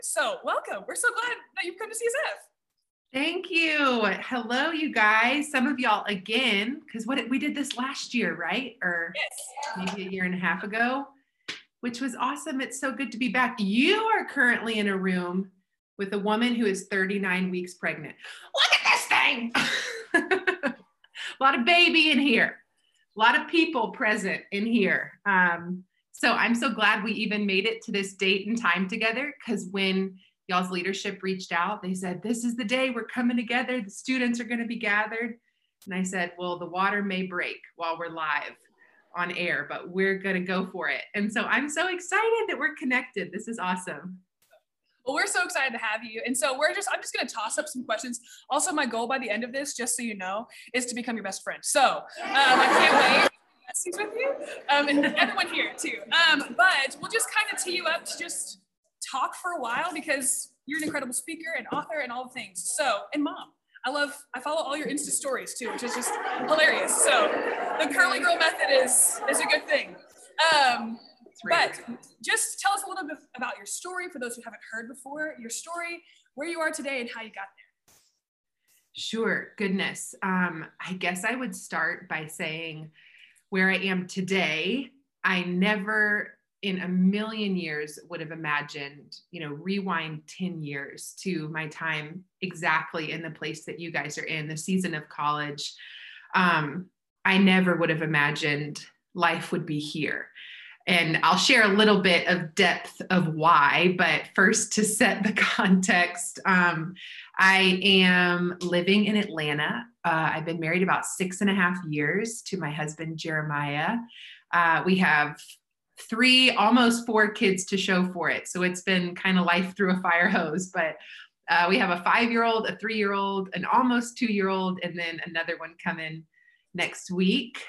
So welcome. We're so glad that you've come to CSF. Thank you. Hello, you guys. Some of y'all again, because we did this last year, right? Or maybe a year and a half ago, which was awesome. It's so good to be back. You are currently in a room with a woman who is 39 weeks pregnant. Look at this thing. A lot of baby in here. A lot of people present in here. So I'm so glad we even made it to this date and time together, because when y'all's leadership reached out, they said, this is the day we're coming together. The students are going to be gathered. And I said, well, the water may break while we're live on air, but we're going to go for it. And so I'm so excited that we're connected. This is awesome. Well, we're so excited to have you. And so I'm just going to toss up some questions. Also, my goal by the end of this, just so you know, is to become your best friend. So I can't wait. With you and everyone here too, but we'll just kind of tee you up to just talk for a while, because you're an incredible speaker and author and all the things. So, and mom, I follow all your Insta stories too, which is just hilarious. So the curly girl method is a good thing. But just tell us a little bit about your story for those who haven't heard before, your story, where you are today and how you got there. Sure. Goodness. I guess I would start by saying where I am today, I never in a million years would have imagined, rewind 10 years to my time exactly in the place that you guys are in, the season of college. I never would have imagined life would be here. And I'll share a little bit of depth of why, but first, to set the context, I am living in Atlanta. I've been married about 6.5 years to my husband, Jeremiah. We have 3, almost 4 kids to show for it. So it's been kind of life through a fire hose, but we have a 5-year-old, a 3-year-old, an almost 2-year-old, and then another one coming next week.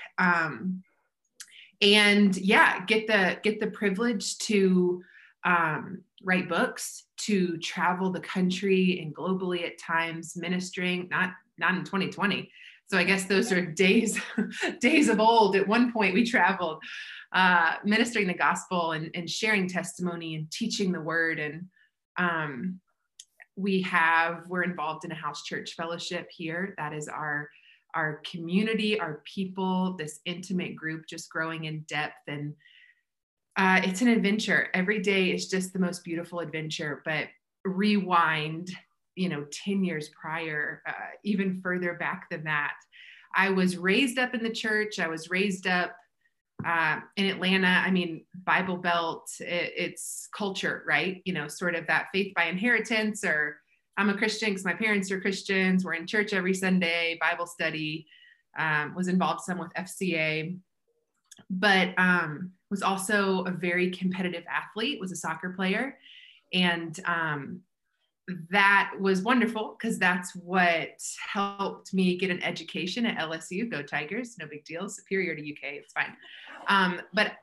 And yeah, get the privilege to write books, to travel the country and globally at times, ministering, not in 2020. So I guess those are days of old. At one point we traveled, ministering the gospel and sharing testimony and teaching the word. And we're involved in a house church fellowship here. That is our community, our people, this intimate group just growing in depth. And it's an adventure. Every day is just the most beautiful adventure. But rewind, 10 years prior, even further back than that, I was raised up in the church. I was raised up in Atlanta. I mean, Bible Belt, it's culture, right? Sort of that faith by inheritance, or I'm a Christian because my parents are Christians. We're in church every Sunday, Bible study, was involved some with FCA, but was also a very competitive athlete, was a soccer player. And that was wonderful, because that's what helped me get an education at LSU. Go Tigers, no big deal. Superior to UK, it's fine. But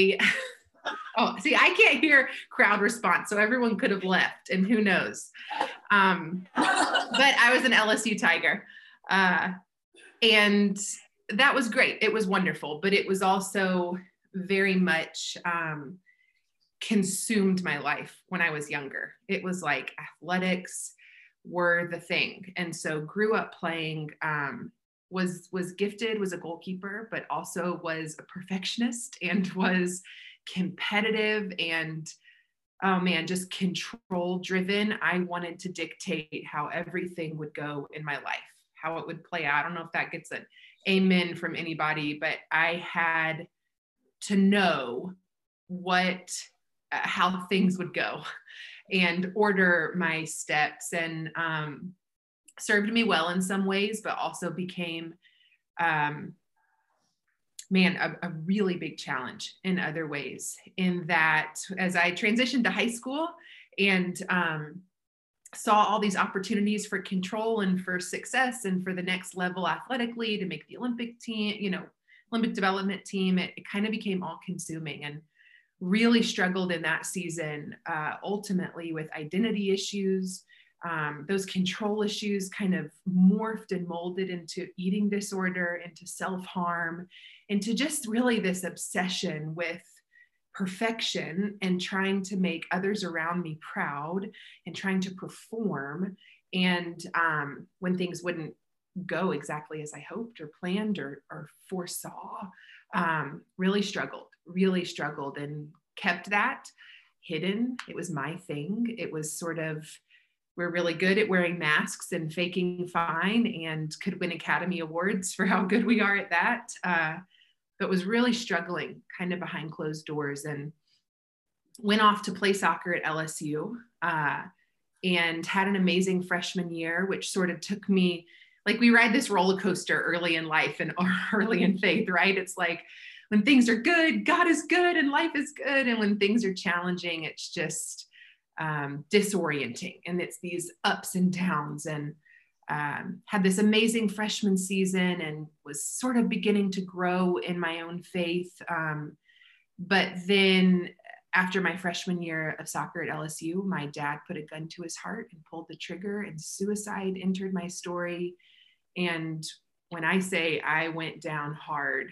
I can't hear crowd response, so everyone could have left, and who knows. But I was an LSU Tiger, and that was great. It was wonderful, but it was also very much consumed my life when I was younger. It was like athletics were the thing, and so grew up playing. Was gifted, was a goalkeeper, but also was a perfectionist and was competitive and, oh man, just control driven. I wanted to dictate how everything would go in my life, how it would play out. I don't know if that gets an amen from anybody, but I had to know how things would go and order my steps, and served me well in some ways, but also became a really big challenge in other ways, in that as I transitioned to high school and saw all these opportunities for control and for success and for the next level athletically, to make the Olympic team, Olympic development team, it kind of became all consuming, and really struggled in that season, ultimately with identity issues. Those control issues kind of morphed and molded into eating disorder, into self-harm, into just really this obsession with perfection and trying to make others around me proud and trying to perform. And when things wouldn't go exactly as I hoped or planned or foresaw, really struggled and kept that hidden. It was my thing. It was sort of, we're really good at wearing masks and faking fine and could win Academy Awards for how good we are at that. But was really struggling kind of behind closed doors, and went off to play soccer at LSU and had an amazing freshman year, which sort of took me, like we ride this roller coaster early in life and early in faith, right? It's like when things are good, God is good and life is good. And when things are challenging, it's just disorienting. And it's these ups and downs, and had this amazing freshman season and was sort of beginning to grow in my own faith. But then after my freshman year of soccer at LSU, my dad put a gun to his heart and pulled the trigger, and suicide entered my story. And when I say I went down hard,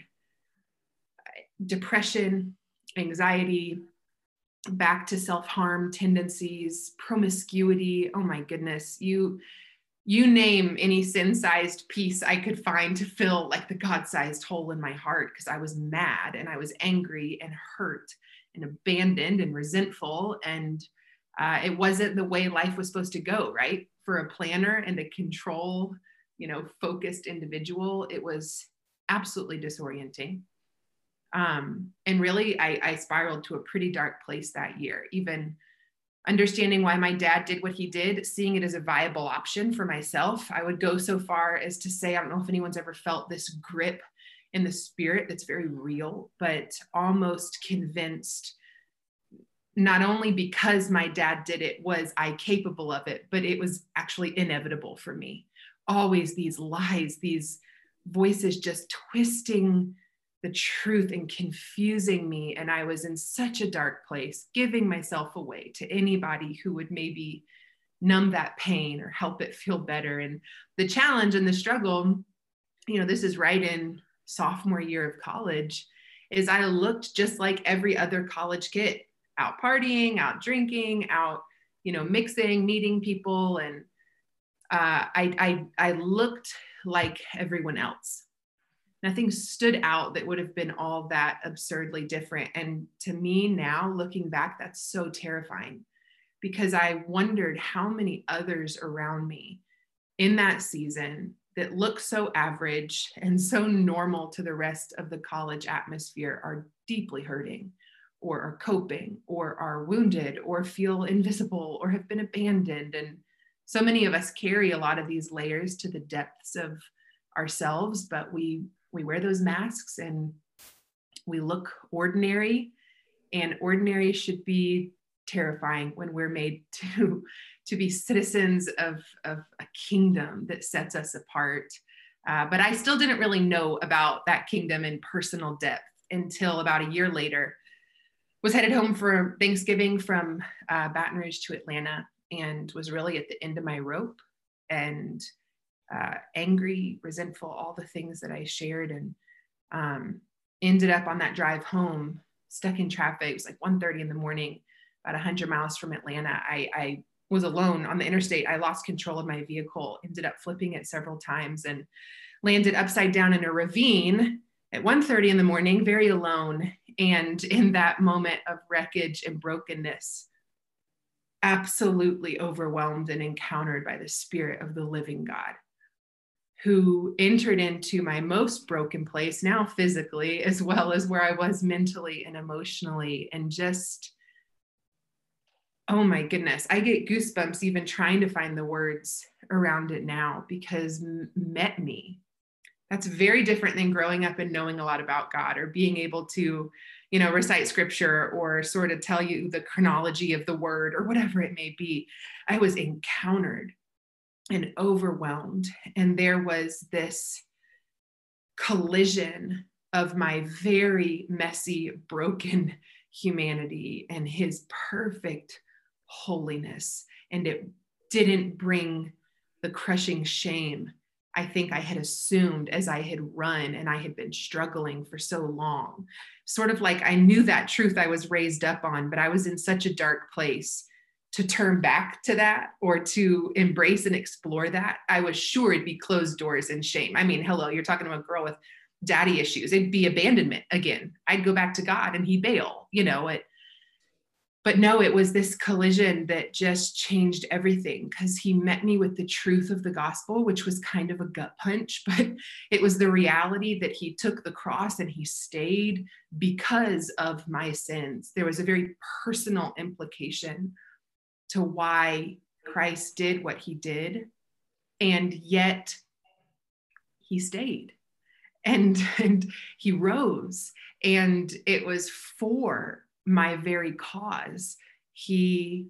depression, anxiety, back to self-harm tendencies, promiscuity, oh my goodness, you name any sin-sized piece I could find to fill like the God-sized hole in my heart, because I was mad and I was angry and hurt and abandoned and resentful. And it wasn't the way life was supposed to go, right? For a planner and a control, focused individual, it was absolutely disorienting. And really, I spiraled to a pretty dark place that year, even understanding why my dad did what he did, seeing it as a viable option for myself. I would go so far as to say, I don't know if anyone's ever felt this grip in the spirit that's very real, but almost convinced, not only because my dad did it was I capable of it, but it was actually inevitable for me. Always these lies, these voices just twisting the truth and confusing me. And I was in such a dark place, giving myself away to anybody who would maybe numb that pain or help it feel better. And the challenge and the struggle, this is right in sophomore year of college, is I looked just like every other college kid, out partying, out drinking, out, mixing, meeting people. And I looked like everyone else. Nothing stood out that would have been all that absurdly different. And to me now, looking back, that's so terrifying, because I wondered how many others around me in that season that look so average and so normal to the rest of the college atmosphere are deeply hurting, or are coping, or are wounded, or feel invisible, or have been abandoned. And so many of us carry a lot of these layers to the depths of ourselves, but we wear those masks and we look ordinary, and ordinary should be terrifying when we're made to be citizens of a kingdom that sets us apart. But I still didn't really know about that kingdom in personal depth until about a year later. Was headed home for Thanksgiving from Baton Rouge to Atlanta, and was really at the end of my rope, and angry, resentful, all the things that I shared, and ended up on that drive home, stuck in traffic. It was like 1:30 in the morning, about 100 miles from Atlanta. I was alone on the interstate. I lost control of my vehicle, ended up flipping it several times, and landed upside down in a ravine at 1:30 in the morning, very alone. And in that moment of wreckage and brokenness, absolutely overwhelmed and encountered by the Spirit of the living God, who entered into my most broken place, now physically, as well as where I was mentally and emotionally. And just, oh my goodness, I get goosebumps even trying to find the words around it now, because met me. That's very different than growing up and knowing a lot about God, or being able to, recite scripture, or sort of tell you the chronology of the word, or whatever it may be. I was encountered and overwhelmed. And there was this collision of my very messy, broken humanity and his perfect holiness. And it didn't bring the crushing shame I think I had assumed as I had run and I had been struggling for so long. Sort of like I knew that truth I was raised up on, but I was in such a dark place to turn back to that or to embrace and explore that. I was sure it'd be closed doors and shame. I mean, hello, you're talking to a girl with daddy issues. It'd be abandonment again. I'd go back to God and he'd bail, but no, it was this collision that just changed everything because he met me with the truth of the gospel, which was kind of a gut punch, but it was the reality that he took the cross and he stayed because of my sins. There was a very personal implication to why Christ did what he did, and yet he stayed and he rose, and it was for my very cause. He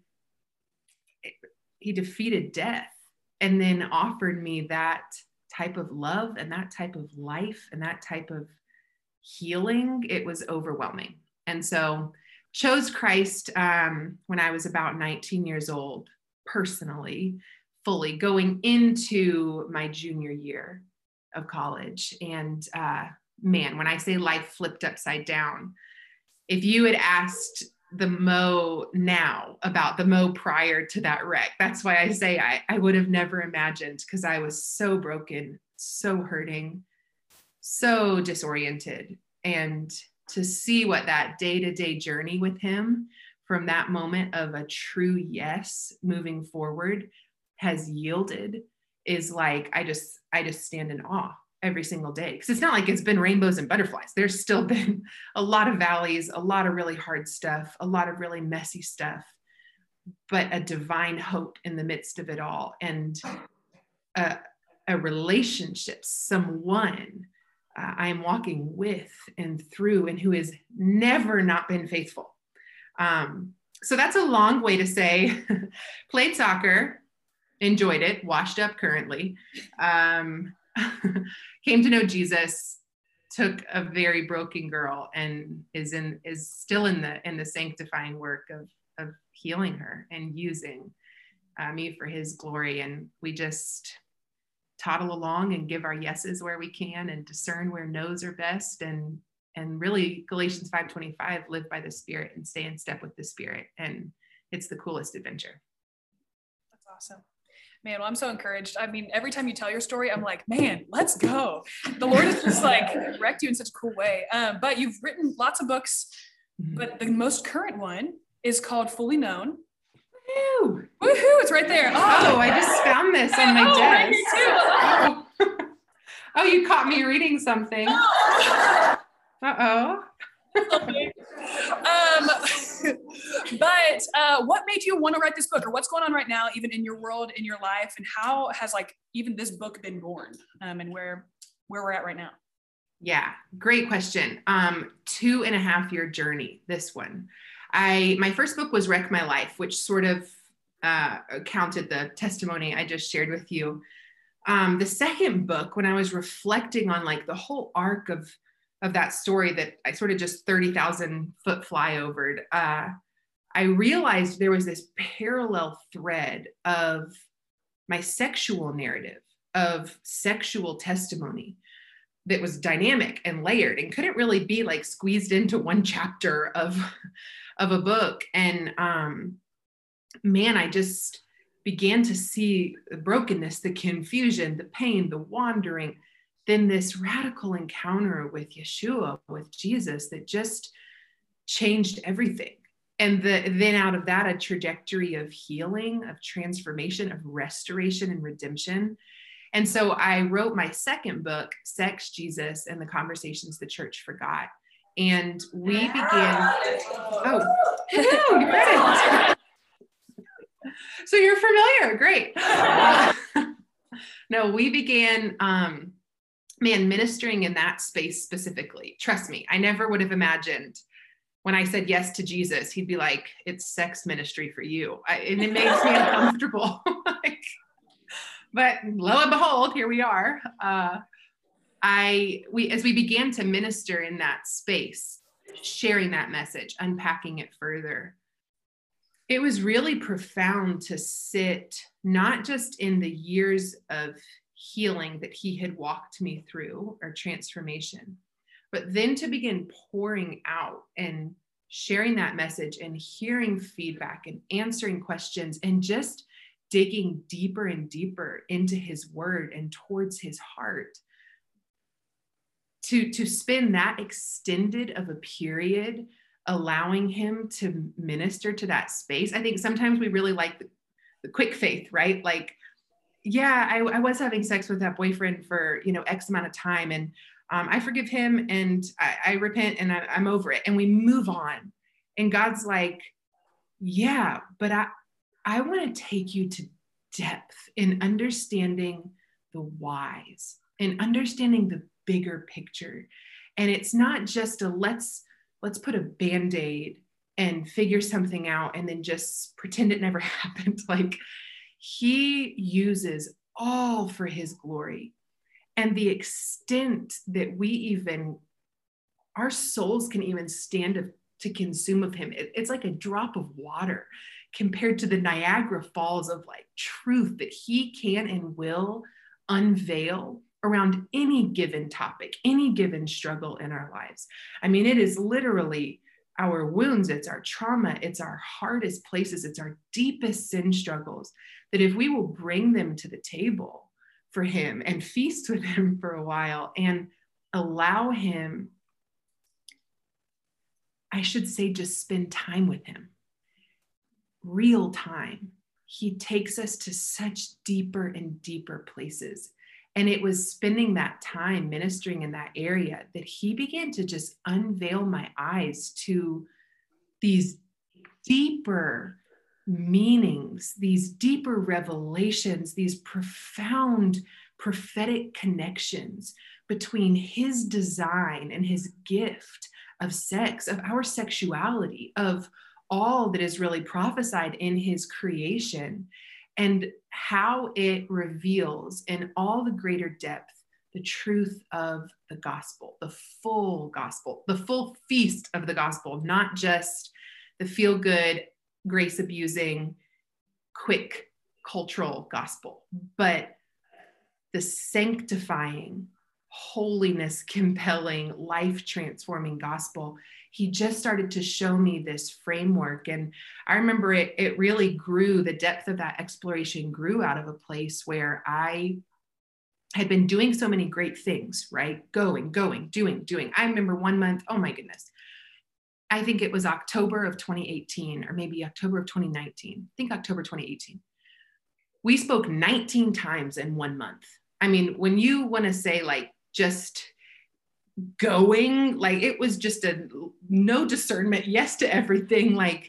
defeated death and then offered me that type of love and that type of life and that type of healing. It was overwhelming. And so chose Christ when I was about 19 years old, personally, fully going into my junior year of college. And man, when I say life flipped upside down, if you had asked the Mo now about the Mo prior to that wreck, that's why I say I would have never imagined, because I was so broken, so hurting, so disoriented. And to see what that day-to-day journey with him from that moment of a true yes moving forward has yielded is like, I just stand in awe every single day, because it's not like it's been rainbows and butterflies. There's still been a lot of valleys, a lot of really hard stuff, a lot of really messy stuff, but a divine hope in the midst of it all, and a relationship, someone I am walking with and through, and who has never not been faithful. So that's a long way to say played soccer, enjoyed it, washed up currently, came to know Jesus, took a very broken girl, and is still in the sanctifying work of healing her and using me for his glory. And we just toddle along and give our yeses where we can and discern where no's are best, and really Galatians 5:25, live by the Spirit and stay in step with the Spirit. And it's the coolest adventure. That's awesome. Man, well, I'm so encouraged. I mean, every time you tell your story, I'm like, man, let's go. The Lord has just like wrecked you in such a cool way. But you've written lots of books, but the most current one is called Fully Known. Woohoo! Woohoo! It's right there. Oh, I just found this on my desk. Right here too. Oh, you caught me reading something. Uh-oh. But what made you want to write this book, or what's going on right now, even in your world, in your life, and how has like even this book been born, and where we're at right now? Yeah, great question. 2.5-year journey, this one. My first book was Wreck My Life, which sort of counted the testimony I just shared with you. The second book, when I was reflecting on like the whole arc of that story that I sort of just 30,000 foot flyovered, I realized there was this parallel thread of my sexual narrative, of sexual testimony, that was dynamic and layered and couldn't really be like squeezed into one chapter of a book. And man, I just began to see the brokenness, the confusion, the pain, the wandering, then this radical encounter with Yeshua, with Jesus, that just changed everything. And then out of that, a trajectory of healing, of transformation, of restoration and redemption. And so I wrote my second book, Sex, Jesus, and the Conversations the Church Forgot. And we began, you read it. So you're familiar, great. No, we began, ministering in that space specifically. Trust me, I never would have imagined when I said yes to Jesus, he'd be like, it's sex ministry for you. And it makes me uncomfortable. But lo and behold, here we are. As we began to minister in that space, sharing that message, unpacking it further, it was really profound to sit not just in the years of healing that he had walked me through, or transformation. But then to begin pouring out and sharing that message and hearing feedback and answering questions and just digging deeper and deeper into his word and towards his heart, to spend that extended of a period allowing him to minister to that space. I think sometimes we really like the quick faith, right? Like, yeah, I was having sex with that boyfriend for, X amount of time, and I forgive him, and I repent, and I'm over it, and we move on. And God's like, yeah, but I want to take you to depth in understanding the whys and understanding the bigger picture. And it's not just a let's put a Band-Aid and figure something out and then just pretend it never happened. Like, he uses all for his glory. And the extent that our souls can even stand to consume of him, it's like a drop of water compared to the Niagara Falls of like truth that he can and will unveil around any given topic, any given struggle in our lives. I mean, it is literally our wounds, it's our trauma, it's our hardest places, it's our deepest sin struggles, that if we will bring them to the table for him and feast with him for a while and allow him, I should say, just spend time with him, real time, he takes us to such deeper and deeper places. And it was spending that time ministering in that area that he began to just unveil my eyes to these deeper meanings, these deeper revelations, these profound prophetic connections between his design and his gift of sex, of our sexuality, of all that is really prophesied in his creation, and how it reveals in all the greater depth the truth of the gospel, the full feast of the gospel, not just the feel-good, grace-abusing, quick cultural gospel, but the sanctifying, holiness-compelling, life-transforming gospel. He just started to show me this framework. And I remember it really grew, the depth of that exploration grew out of a place where I had been doing so many great things, right? Going, doing. I remember one month, oh my goodness, I think it was October of 2018, or maybe October of 2019. I think October 2018. We spoke 19 times in 1 month. I mean, when you want to say like just going, like it was just a no discernment, yes to everything, like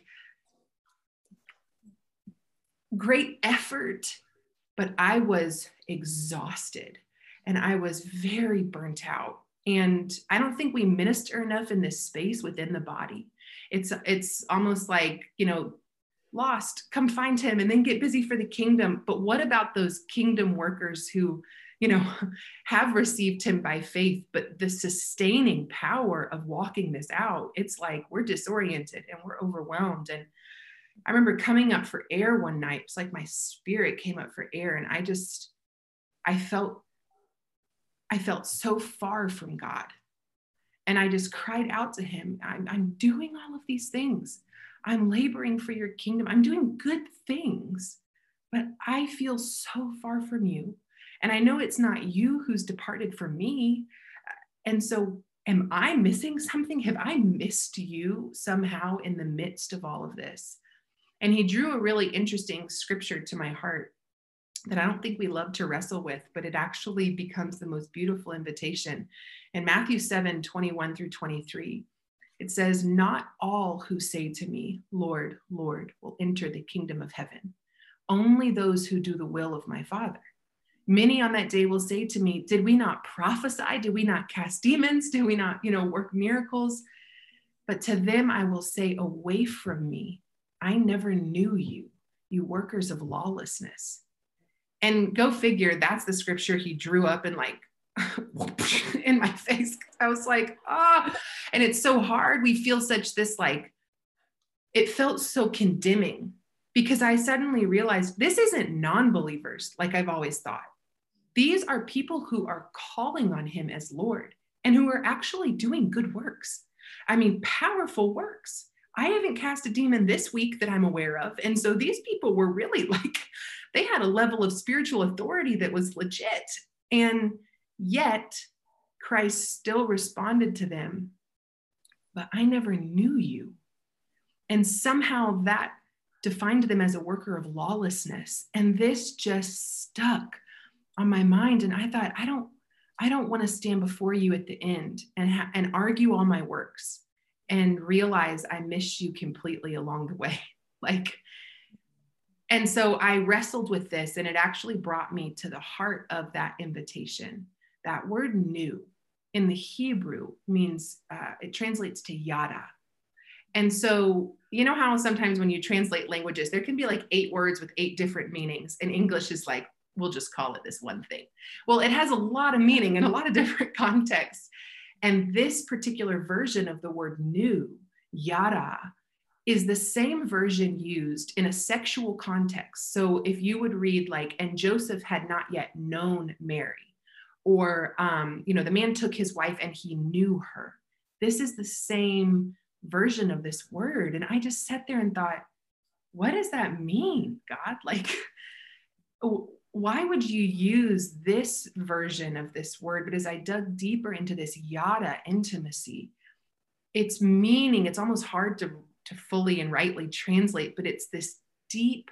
great effort, but I was exhausted and I was very burnt out. And I don't think we minister enough in this space within the body. It's almost like, lost, come find him and then get busy for the kingdom. But what about those kingdom workers who, have received him by faith, but the sustaining power of walking this out, it's like we're disoriented and we're overwhelmed. And I remember coming up for air one night. It's like my spirit came up for air, and I felt so far from God. And I just cried out to him, I'm doing all of these things. I'm laboring for your kingdom. I'm doing good things, but I feel so far from you. And I know it's not you who's departed from me. And so am I missing something? Have I missed you somehow in the midst of all of this? And he drew a really interesting scripture to my heart that I don't think we love to wrestle with, but it actually becomes the most beautiful invitation. In Matthew 7:21-23, it says, "Not all who say to me, 'Lord, Lord,' will enter the kingdom of heaven. Only those who do the will of my Father. Many on that day will say to me, 'Did we not prophesy? Did we not cast demons? Did we not, work miracles?' But to them I will say, 'Away from me, I never knew you, you workers of lawlessness.'" And go figure, that's the scripture he drew up and like in my face. I was like, and it's so hard. We feel such this, like, it felt so condemning, because I suddenly realized this isn't non-believers like I've always thought. These are people who are calling on him as Lord and who are actually doing good works. I mean, powerful works. I haven't cast a demon this week that I'm aware of. And so these people were really like, they had a level of spiritual authority that was legit. And yet Christ still responded to them, but I never knew you. And somehow that defined them as a worker of lawlessness. And this just stuck on my mind. And I thought, I don't want to stand before you at the end and argue all my works and realize I missed you completely along the way. And so I wrestled with this, and it actually brought me to the heart of that invitation. That word new in the Hebrew means, it translates to yada. And so, you know how sometimes when you translate languages, there can be like 8 words with 8 different meanings, and English is like, we'll just call it this one thing. Well, it has a lot of meaning in a lot of different contexts. And this particular version of the word new, yada, is the same version used in a sexual context. So if you would read like, and Joseph had not yet known Mary, or, the man took his wife and he knew her. This is the same version of this word. And I just sat there and thought, what does that mean, God? Like, why would you use this version of this word? But as I dug deeper into this yada intimacy, its meaning, it's almost hard to fully and rightly translate, but it's this deep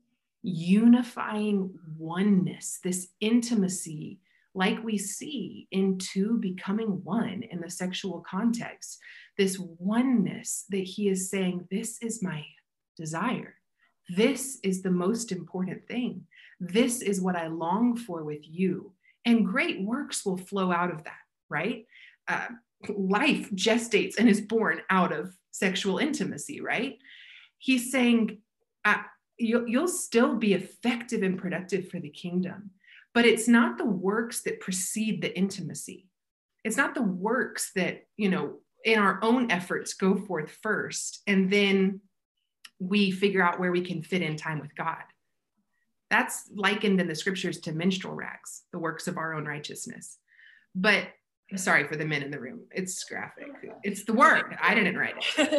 unifying oneness, this intimacy, like we see in two becoming one in the sexual context, this oneness that he is saying, this is my desire. This is the most important thing. This is what I long for with you. And great works will flow out of that, right? Life gestates and is born out of sexual intimacy, right? He's saying, you'll still be effective and productive for the kingdom, but it's not the works that precede the intimacy. It's not the works that, in our own efforts go forth first, and then we figure out where we can fit in time with God. That's likened in the scriptures to minstrel rags, the works of our own righteousness. But sorry for the men in the room. It's graphic. It's the word. I didn't write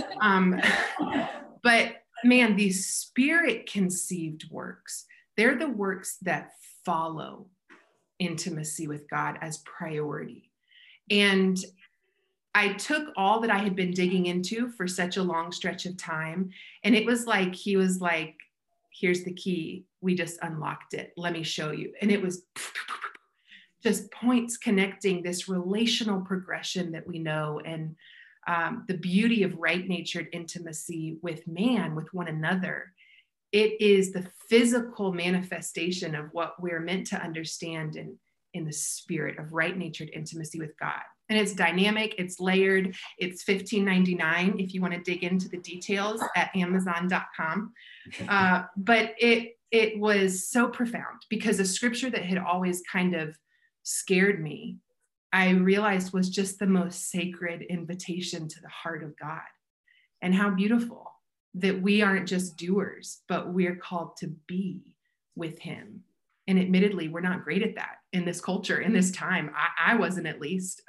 it. But man, these spirit conceived works, they're the works that follow intimacy with God as priority. And I took all that I had been digging into for such a long stretch of time. And it was like, he was like, here's the key. We just unlocked it. Let me show you. And it was just points connecting this relational progression that we know, and the beauty of right-natured intimacy with man, with one another. It is the physical manifestation of what we're meant to understand in the spirit of right-natured intimacy with God. And it's dynamic, it's layered, it's $15.99 if you want to dig into the details at Amazon.com. But it was so profound, because a scripture that had always kind of scared me, I realized was just the most sacred invitation to the heart of God. And how beautiful that we aren't just doers, but we're called to be with him. And admittedly, we're not great at that in this culture, in this time. I wasn't, at least.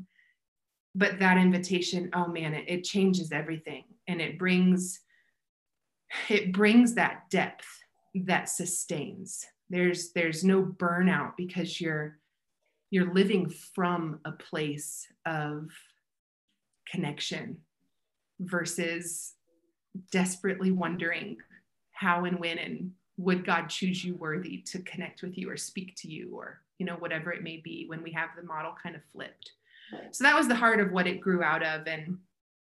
But that invitation, oh man, it changes everything. And it brings that depth that sustains. There's no burnout, because you're living from a place of connection versus desperately wondering how and when and would God choose you worthy to connect with you or speak to you, or whatever it may be, when we have the model kind of flipped. So that was the heart of what it grew out of. And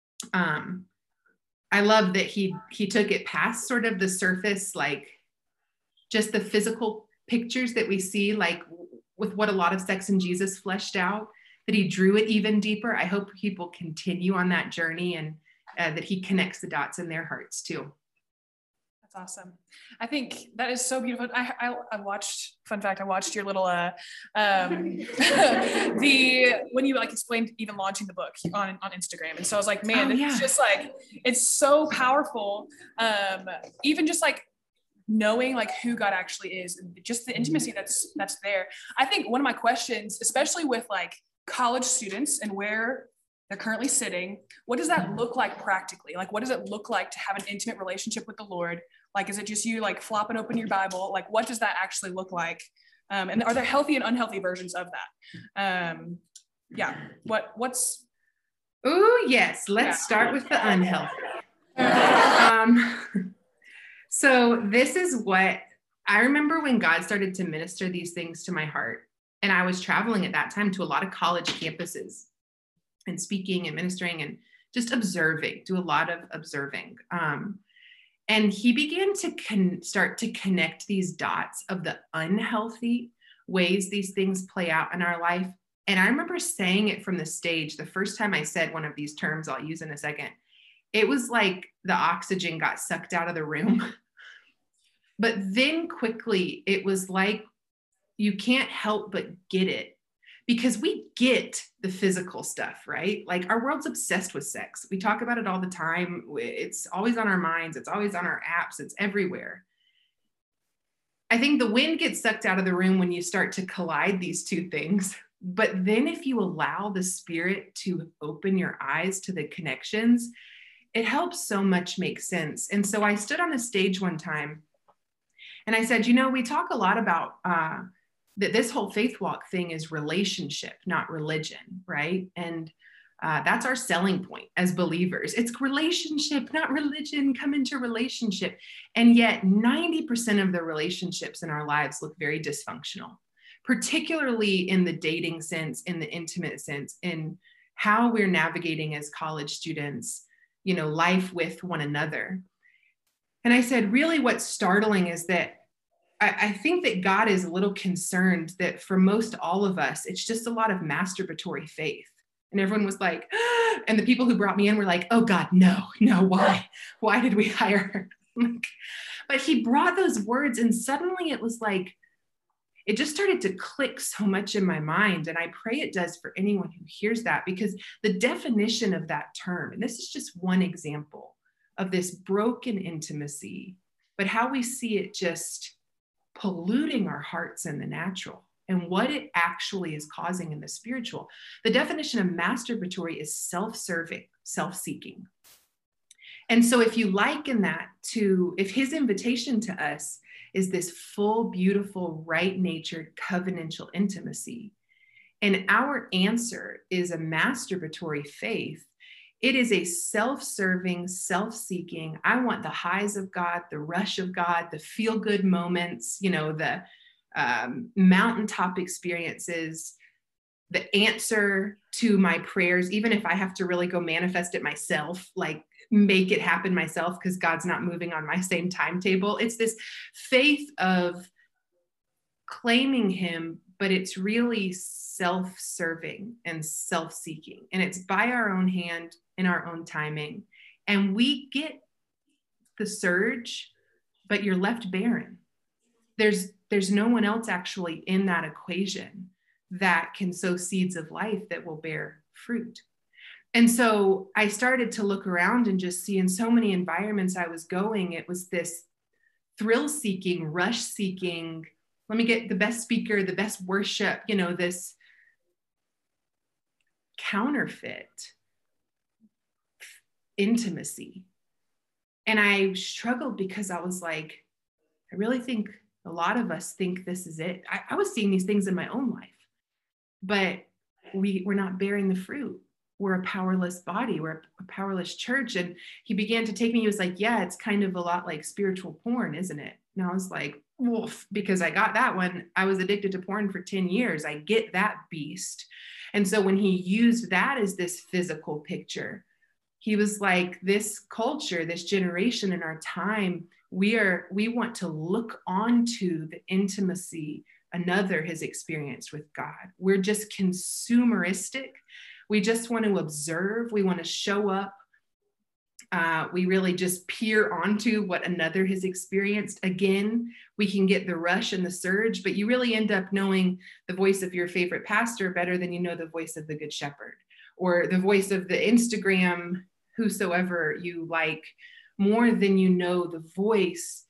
I love that he took it past sort of the surface, like just the physical pictures that we see, like with what a lot of Sex and Jesus fleshed out, that he drew it even deeper. I hope people continue on that journey, and that he connects the dots in their hearts too. That's awesome. I think that is so beautiful. I watched, fun fact, I watched your little, when you like explained even launching the book on Instagram. And so I was like, man, it's just like, it's so powerful. Even just like knowing like who God actually is, and just the intimacy that's there. I think one of my questions, especially with like college students and where they're currently sitting, what does that look like practically? Like, what does it look like to have an intimate relationship with the Lord? Like, is it just you like flopping open your Bible? Like, what does that actually look like? And are there healthy and unhealthy versions of that? Yeah. What's? Oh, yes. Let's start with the unhealthy. So this is what I remember when God started to minister these things to my heart. And I was traveling at that time to a lot of college campuses and speaking and ministering and just observing, do a lot of observing. And he began to start to connect these dots of the unhealthy ways these things play out in our life. And I remember saying it from the stage, the first time I said one of these terms I'll use in a second, it was like the oxygen got sucked out of the room. But then quickly, it was like, you can't help but get it, because we get the physical stuff, right? Like our world's obsessed with sex. We talk about it all the time. It's always on our minds. It's always on our apps. It's everywhere. I think the wind gets sucked out of the room when you start to collide these two things. But then if you allow the Spirit to open your eyes to the connections, it helps so much make sense. And so I stood on a stage one time and I said, we talk a lot about that this whole faith walk thing is relationship, not religion, right? And that's our selling point as believers. It's relationship, not religion. Come into relationship. And yet 90% of the relationships in our lives look very dysfunctional, particularly in the dating sense, in the intimate sense, in how we're navigating as college students, life with one another. And I said, really what's startling is that I think that God is a little concerned that for most all of us, it's just a lot of masturbatory faith. And everyone was like, ah, and the people who brought me in were like, oh God, no, why? Why did we hire her? But he brought those words and suddenly it was like, it just started to click so much in my mind. And I pray it does for anyone who hears that, because the definition of that term, and this is just one example of this broken intimacy, but how we see it just polluting our hearts in the natural and what it actually is causing in the spiritual. The definition of masturbatory is self-serving, self-seeking. And so if you liken that to, if his invitation to us is this full, beautiful, right-natured, covenantal intimacy, and our answer is a masturbatory faith, it is a self-serving, self-seeking, I want the highs of God, the rush of God, the feel-good moments, the mountaintop experiences, the answer to my prayers, even if I have to really go manifest it myself, like make it happen myself because God's not moving on my same timetable. It's this faith of claiming him, but it's really self-serving and self-seeking. And it's by our own hand in our own timing. And we get the surge, but you're left barren. There's no one else actually in that equation that can sow seeds of life that will bear fruit. And so I started to look around and just see in so many environments I was going, it was this thrill-seeking, rush-seeking, let me get the best speaker, the best worship, this counterfeit intimacy. And I struggled because I was like, I really think a lot of us think this is it. I was seeing these things in my own life, but we're not bearing the fruit. We're a powerless body. We're a powerless church. And he began to take me, he was like, yeah, it's kind of a lot like spiritual porn, isn't it? And I was like, woof, because I got that one. I was addicted to porn for 10 years. I get that beast. And so when he used that as this physical picture, he was like, this culture, this generation in our time, we want to look onto the intimacy another has experienced with God. We're just consumeristic. We just want to observe. We want to show up. We really just peer onto what another has experienced. Again, we can get the rush and the surge, but you really end up knowing the voice of your favorite pastor better than you know the voice of the Good Shepherd, or the voice of the Instagram, whosoever you like, more than you know the voice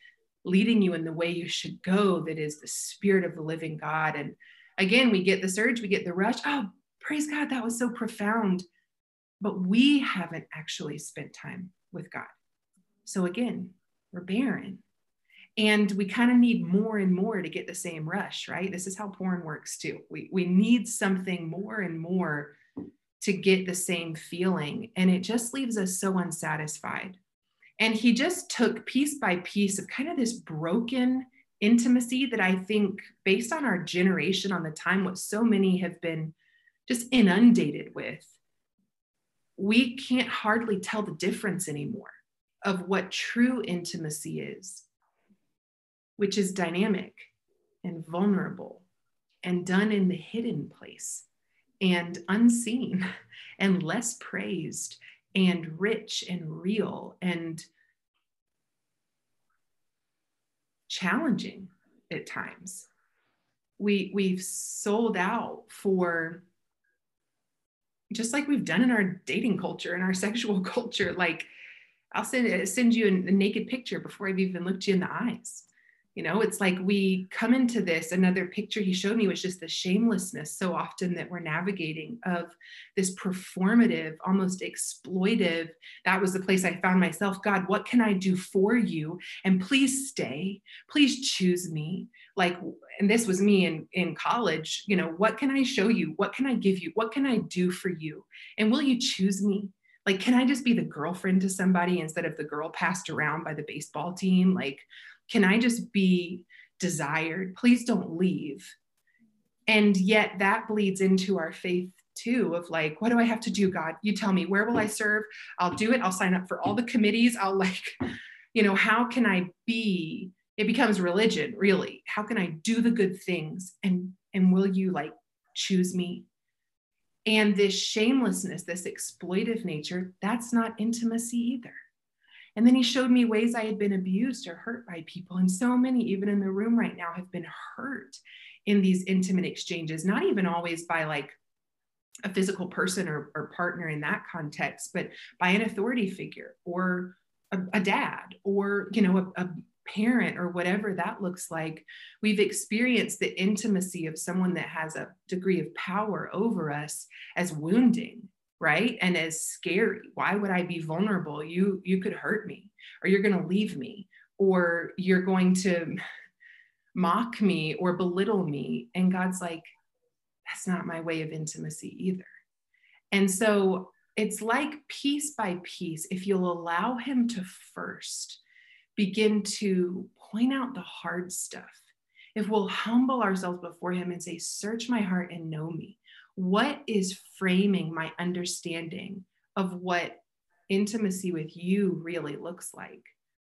leading you in the way you should go, that is the Spirit of the living God. And again, we get the surge, we get the rush. Oh, praise God, that was so profound. But we haven't actually spent time with God. So again, we're barren. And we kind of need more and more to get the same rush, right? This is how porn works too. We need something more and more to get the same feeling. And it just leaves us so unsatisfied. And he just took piece by piece of kind of this broken intimacy that I think, based on our generation, on the time, what so many have been just inundated with, we can't hardly tell the difference anymore of what true intimacy is, which is dynamic and vulnerable and done in the hidden place and unseen and less praised and rich and real and challenging at times. We've sold out for, just like we've done in our dating culture and our sexual culture, like I'll send you a naked picture before I've even looked you in the eyes. You know, it's like we come into this. Another picture he showed me was just the shamelessness so often that we're navigating of this performative, almost exploitive. That was the place I found myself. God, what can I do for you? And please stay, please choose me. Like, and this was me in college, you know, what can I show you? What can I give you? What can I do for you? And will you choose me? Like, can I just be the girlfriend to somebody instead of the girl passed around by the baseball team? Like, can I just be desired? Please don't leave. And yet that bleeds into our faith too, of like, what do I have to do, God? You tell me, where will I serve? I'll do it. I'll sign up for all the committees. I'll like, you know, how can I be? It becomes religion, really. How can I do the good things? And will you like choose me? And this shamelessness, this exploitive nature, that's not intimacy either. And then he showed me ways I had been abused or hurt by people. And so many, even in the room right now, have been hurt in these intimate exchanges, not even always by like a physical person or partner in that context, but by an authority figure or a dad or, you know, a parent or whatever that looks like. We've experienced the intimacy of someone that has a degree of power over us as wounding, right? And as scary. Why would I be vulnerable? You could hurt me, or you're going to leave me, or you're going to mock me or belittle me. And God's like, that's not my way of intimacy either. And so it's like piece by piece, if you'll allow him to first begin to point out the hard stuff, if we'll humble ourselves before him and say, search my heart and know me. What is framing my understanding of what intimacy with you really looks like?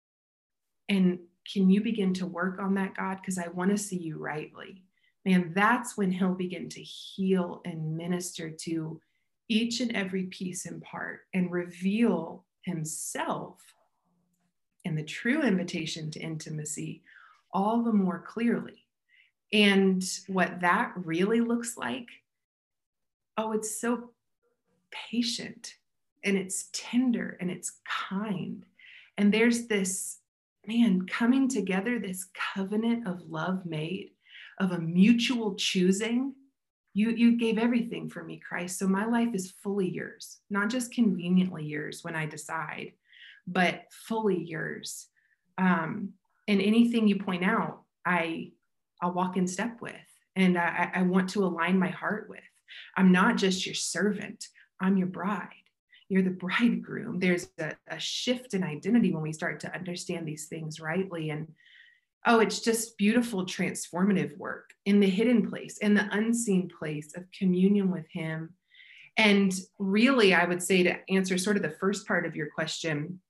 And can you begin to work on that, God? Because I want to see you rightly. Man, that's when he'll begin to heal and minister to each and every piece and part and reveal himself and the true invitation to intimacy all the more clearly. And what that really looks like, oh, it's so patient and it's tender and it's kind. And there's this, man, coming together, this covenant of love made, of a mutual choosing. You gave everything for me, Christ. So my life is fully yours, not just conveniently yours when I decide, but fully yours. And anything you point out, I'll walk in step with, and I want to align my heart with. I'm not just your servant, I'm your bride. You're the bridegroom. There's a shift in identity when we start to understand these things rightly. And oh, it's just beautiful, transformative work in the hidden place, in the unseen place of communion with him. And really, I would say, to answer sort of the first part of your question,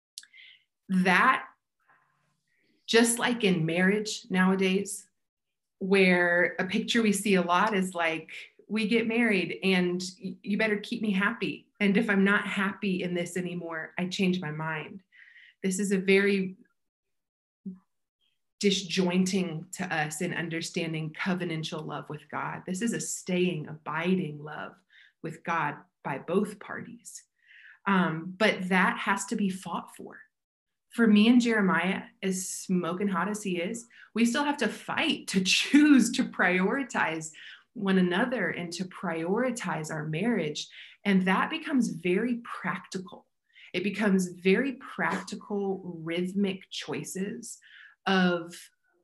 that just like in marriage nowadays, where a picture we see a lot is like, we get married and you better keep me happy. And if I'm not happy in this anymore, I change my mind. This is a very disjointing to us in understanding covenantal love with God. This is a staying, abiding love with God by both parties. But that has to be fought for for me and Jeremiah, as smoking hot as he is, we still have to fight to choose to prioritize one another and to prioritize our marriage. And that becomes very practical. It becomes very practical, rhythmic choices of,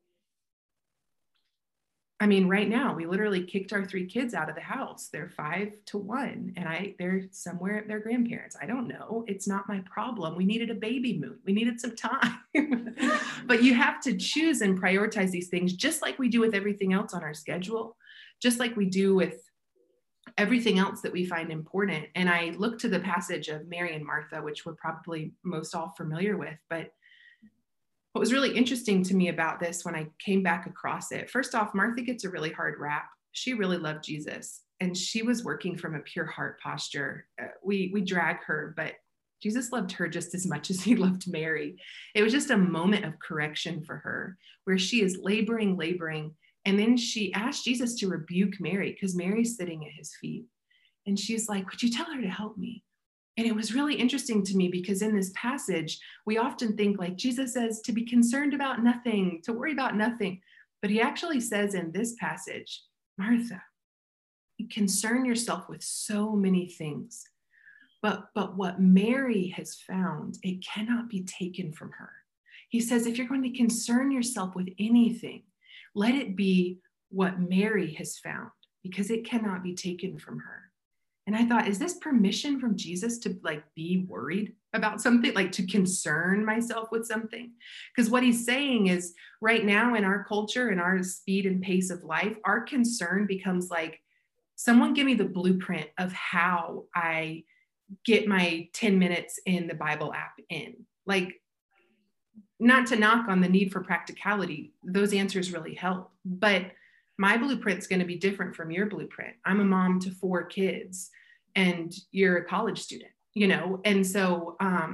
I mean, right now, we literally kicked our 3 kids out of the house. They're 5 to 1, and they're somewhere at their grandparents. I don't know. It's not my problem. We needed a baby moon. We needed some time. But you have to choose and prioritize these things, just like we do with everything else on our schedule, just like we do with everything else that we find important. And I look to the passage of Mary and Martha, which we're probably most all familiar with, but what was really interesting to me about this when I came back across it, first off, Martha gets a really hard rap. She really loved Jesus, and she was working from a pure heart posture. We drag her, but Jesus loved her just as much as he loved Mary. It was just a moment of correction for her where she is laboring. And then she asked Jesus to rebuke Mary because Mary's sitting at his feet. And she's like, would you tell her to help me? And it was really interesting to me because in this passage, we often think like Jesus says to be concerned about nothing, to worry about nothing. But he actually says in this passage, Martha, you concern yourself with so many things. But what Mary has found, it cannot be taken from her. He says, if you're going to concern yourself with anything, let it be what Mary has found, because it cannot be taken from her. And I thought, is this permission from Jesus to like be worried about something, like to concern myself with something? Because what he's saying is right now in our culture and our speed and pace of life, our concern becomes like, someone give me the blueprint of how I get my 10 minutes in the Bible app in. Like, not to knock on the need for practicality, those answers really help. But my blueprint's going to be different from your blueprint. I'm a mom to 4 kids and you're a college student, you know? And so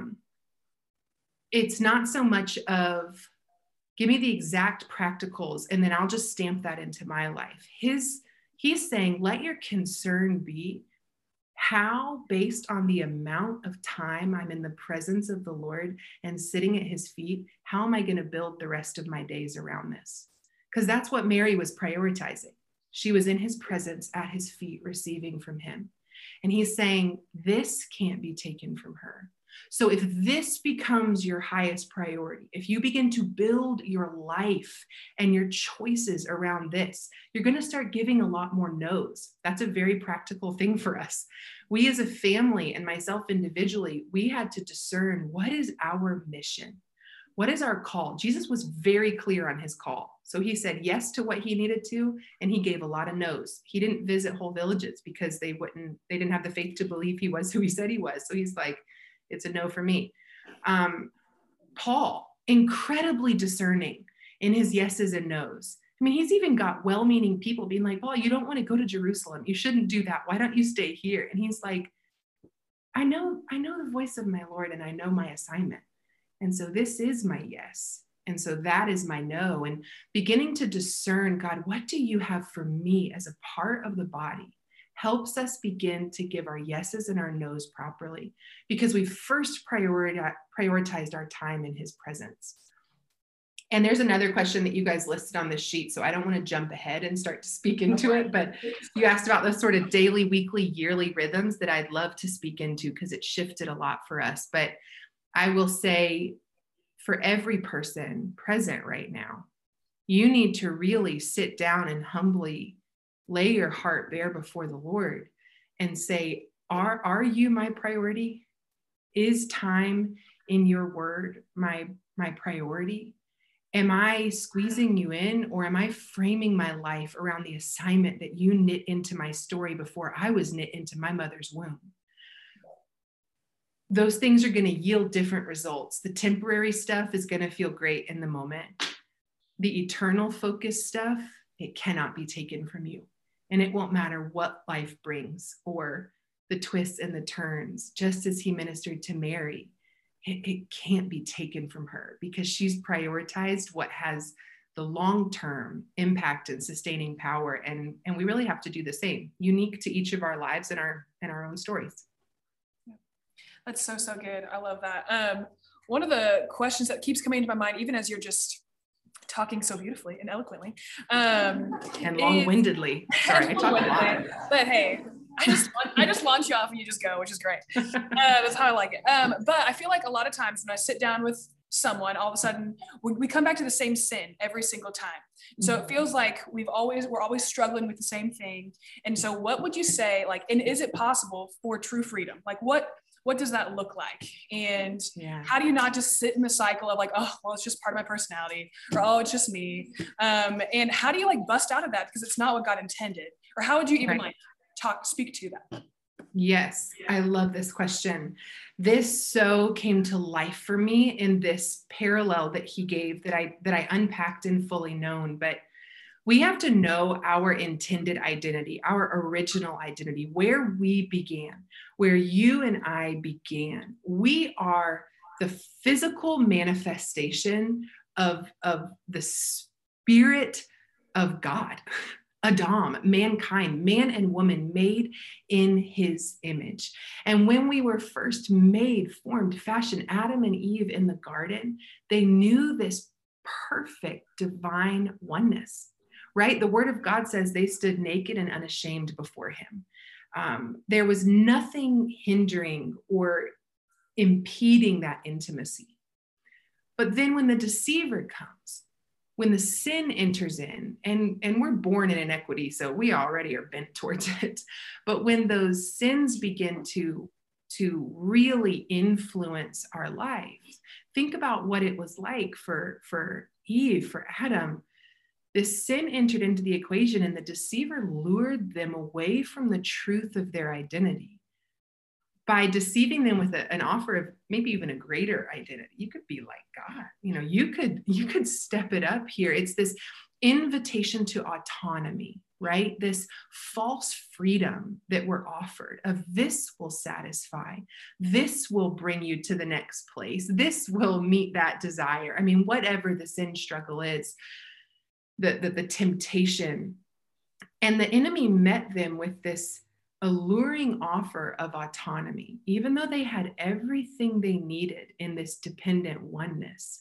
it's not so much of give me the exact practicals and then I'll just stamp that into my life. He's saying, let your concern be how, based on the amount of time I'm in the presence of the Lord and sitting at his feet, how am I going to build the rest of my days around this? Because that's what Mary was prioritizing. She was in his presence at his feet, receiving from him. And he's saying, this can't be taken from her. So if this becomes your highest priority, if you begin to build your life and your choices around this, you're going to start giving a lot more no's. That's a very practical thing for us. We as a family and myself individually, we had to discern what is our mission? What is our call? Jesus was very clear on his call. So he said yes to what he needed to, and he gave a lot of no's. He didn't visit whole villages because they didn't have the faith to believe he was who he said he was. So he's like, it's a no for me. Paul, incredibly discerning in his yeses and nos. I mean, he's even got well-meaning people being like, Paul, you don't want to go to Jerusalem. You shouldn't do that. Why don't you stay here? And he's like, I know the voice of my Lord and I know my assignment. And so this is my yes. And so that is my no. And beginning to discern, God, what do you have for me as a part of the body? Helps us begin to give our yeses and our nos properly because we first prioritized our time in his presence. And there's another question that you guys listed on this sheet, so I don't want to jump ahead and start to speak into it, but you asked about those sort of daily, weekly, yearly rhythms that I'd love to speak into because it shifted a lot for us. But I will say for every person present right now, you need to really sit down and humbly lay your heart bare before the Lord and say, are you my priority? Is time in your word my priority? Am I squeezing you in, or am I framing my life around the assignment that you knit into my story before I was knit into my mother's womb? Those things are going to yield different results. The temporary stuff is going to feel great in the moment. The eternal focus stuff, it cannot be taken from you. And it won't matter what life brings or the twists and the turns. Just as he ministered to Mary, it can't be taken from her because she's prioritized what has the long-term impact and sustaining power. And we really have to do the same, unique to each of our lives and our own stories. That's so good. I love that. one of the questions that keeps coming to my mind, even as you're just talking so beautifully and eloquently, and long-windedly. Sorry, I talk a lot. But hey, I just launch you off and you just go, which is great. That's how I like it. But I feel like a lot of times when I sit down with someone, all of a sudden we come back to the same sin every single time. So it feels like we're always struggling with the same thing. And so what would you say, like, and is it possible for true freedom? Like what does that look like? And how do you not just sit in the cycle of like, oh, well, it's just part of my personality, or, oh, it's just me. And how do you like bust out of that? Because it's not what God intended. Or how would you even speak to that? Yes, I love this question. This so came to life for me in this parallel that he gave that I unpacked and fully known. But we have to know our intended identity, our original identity, where we began, where you and I began. We are the physical manifestation of the Spirit of God. Adam, mankind, man and woman made in his image. And when we were first made, formed, fashioned, Adam and Eve in the garden, they knew this perfect divine oneness, right? The word of God says they stood naked and unashamed before him. There was nothing hindering or impeding that intimacy. But then when the deceiver comes, when the sin enters in, and we're born in inequity, so we already are bent towards it. But when those sins begin to really influence our lives, think about what it was like for Eve, for Adam. This sin entered into the equation, and the deceiver lured them away from the truth of their identity by deceiving them with an offer of maybe even a greater identity. You could be like God, you could step it up here. It's this invitation to autonomy, right? This false freedom that we're offered of this will satisfy, this will bring you to the next place, this will meet that desire. I mean, whatever the sin struggle is, the temptation. And the enemy met them with this alluring offer of autonomy, even though they had everything they needed in this dependent oneness.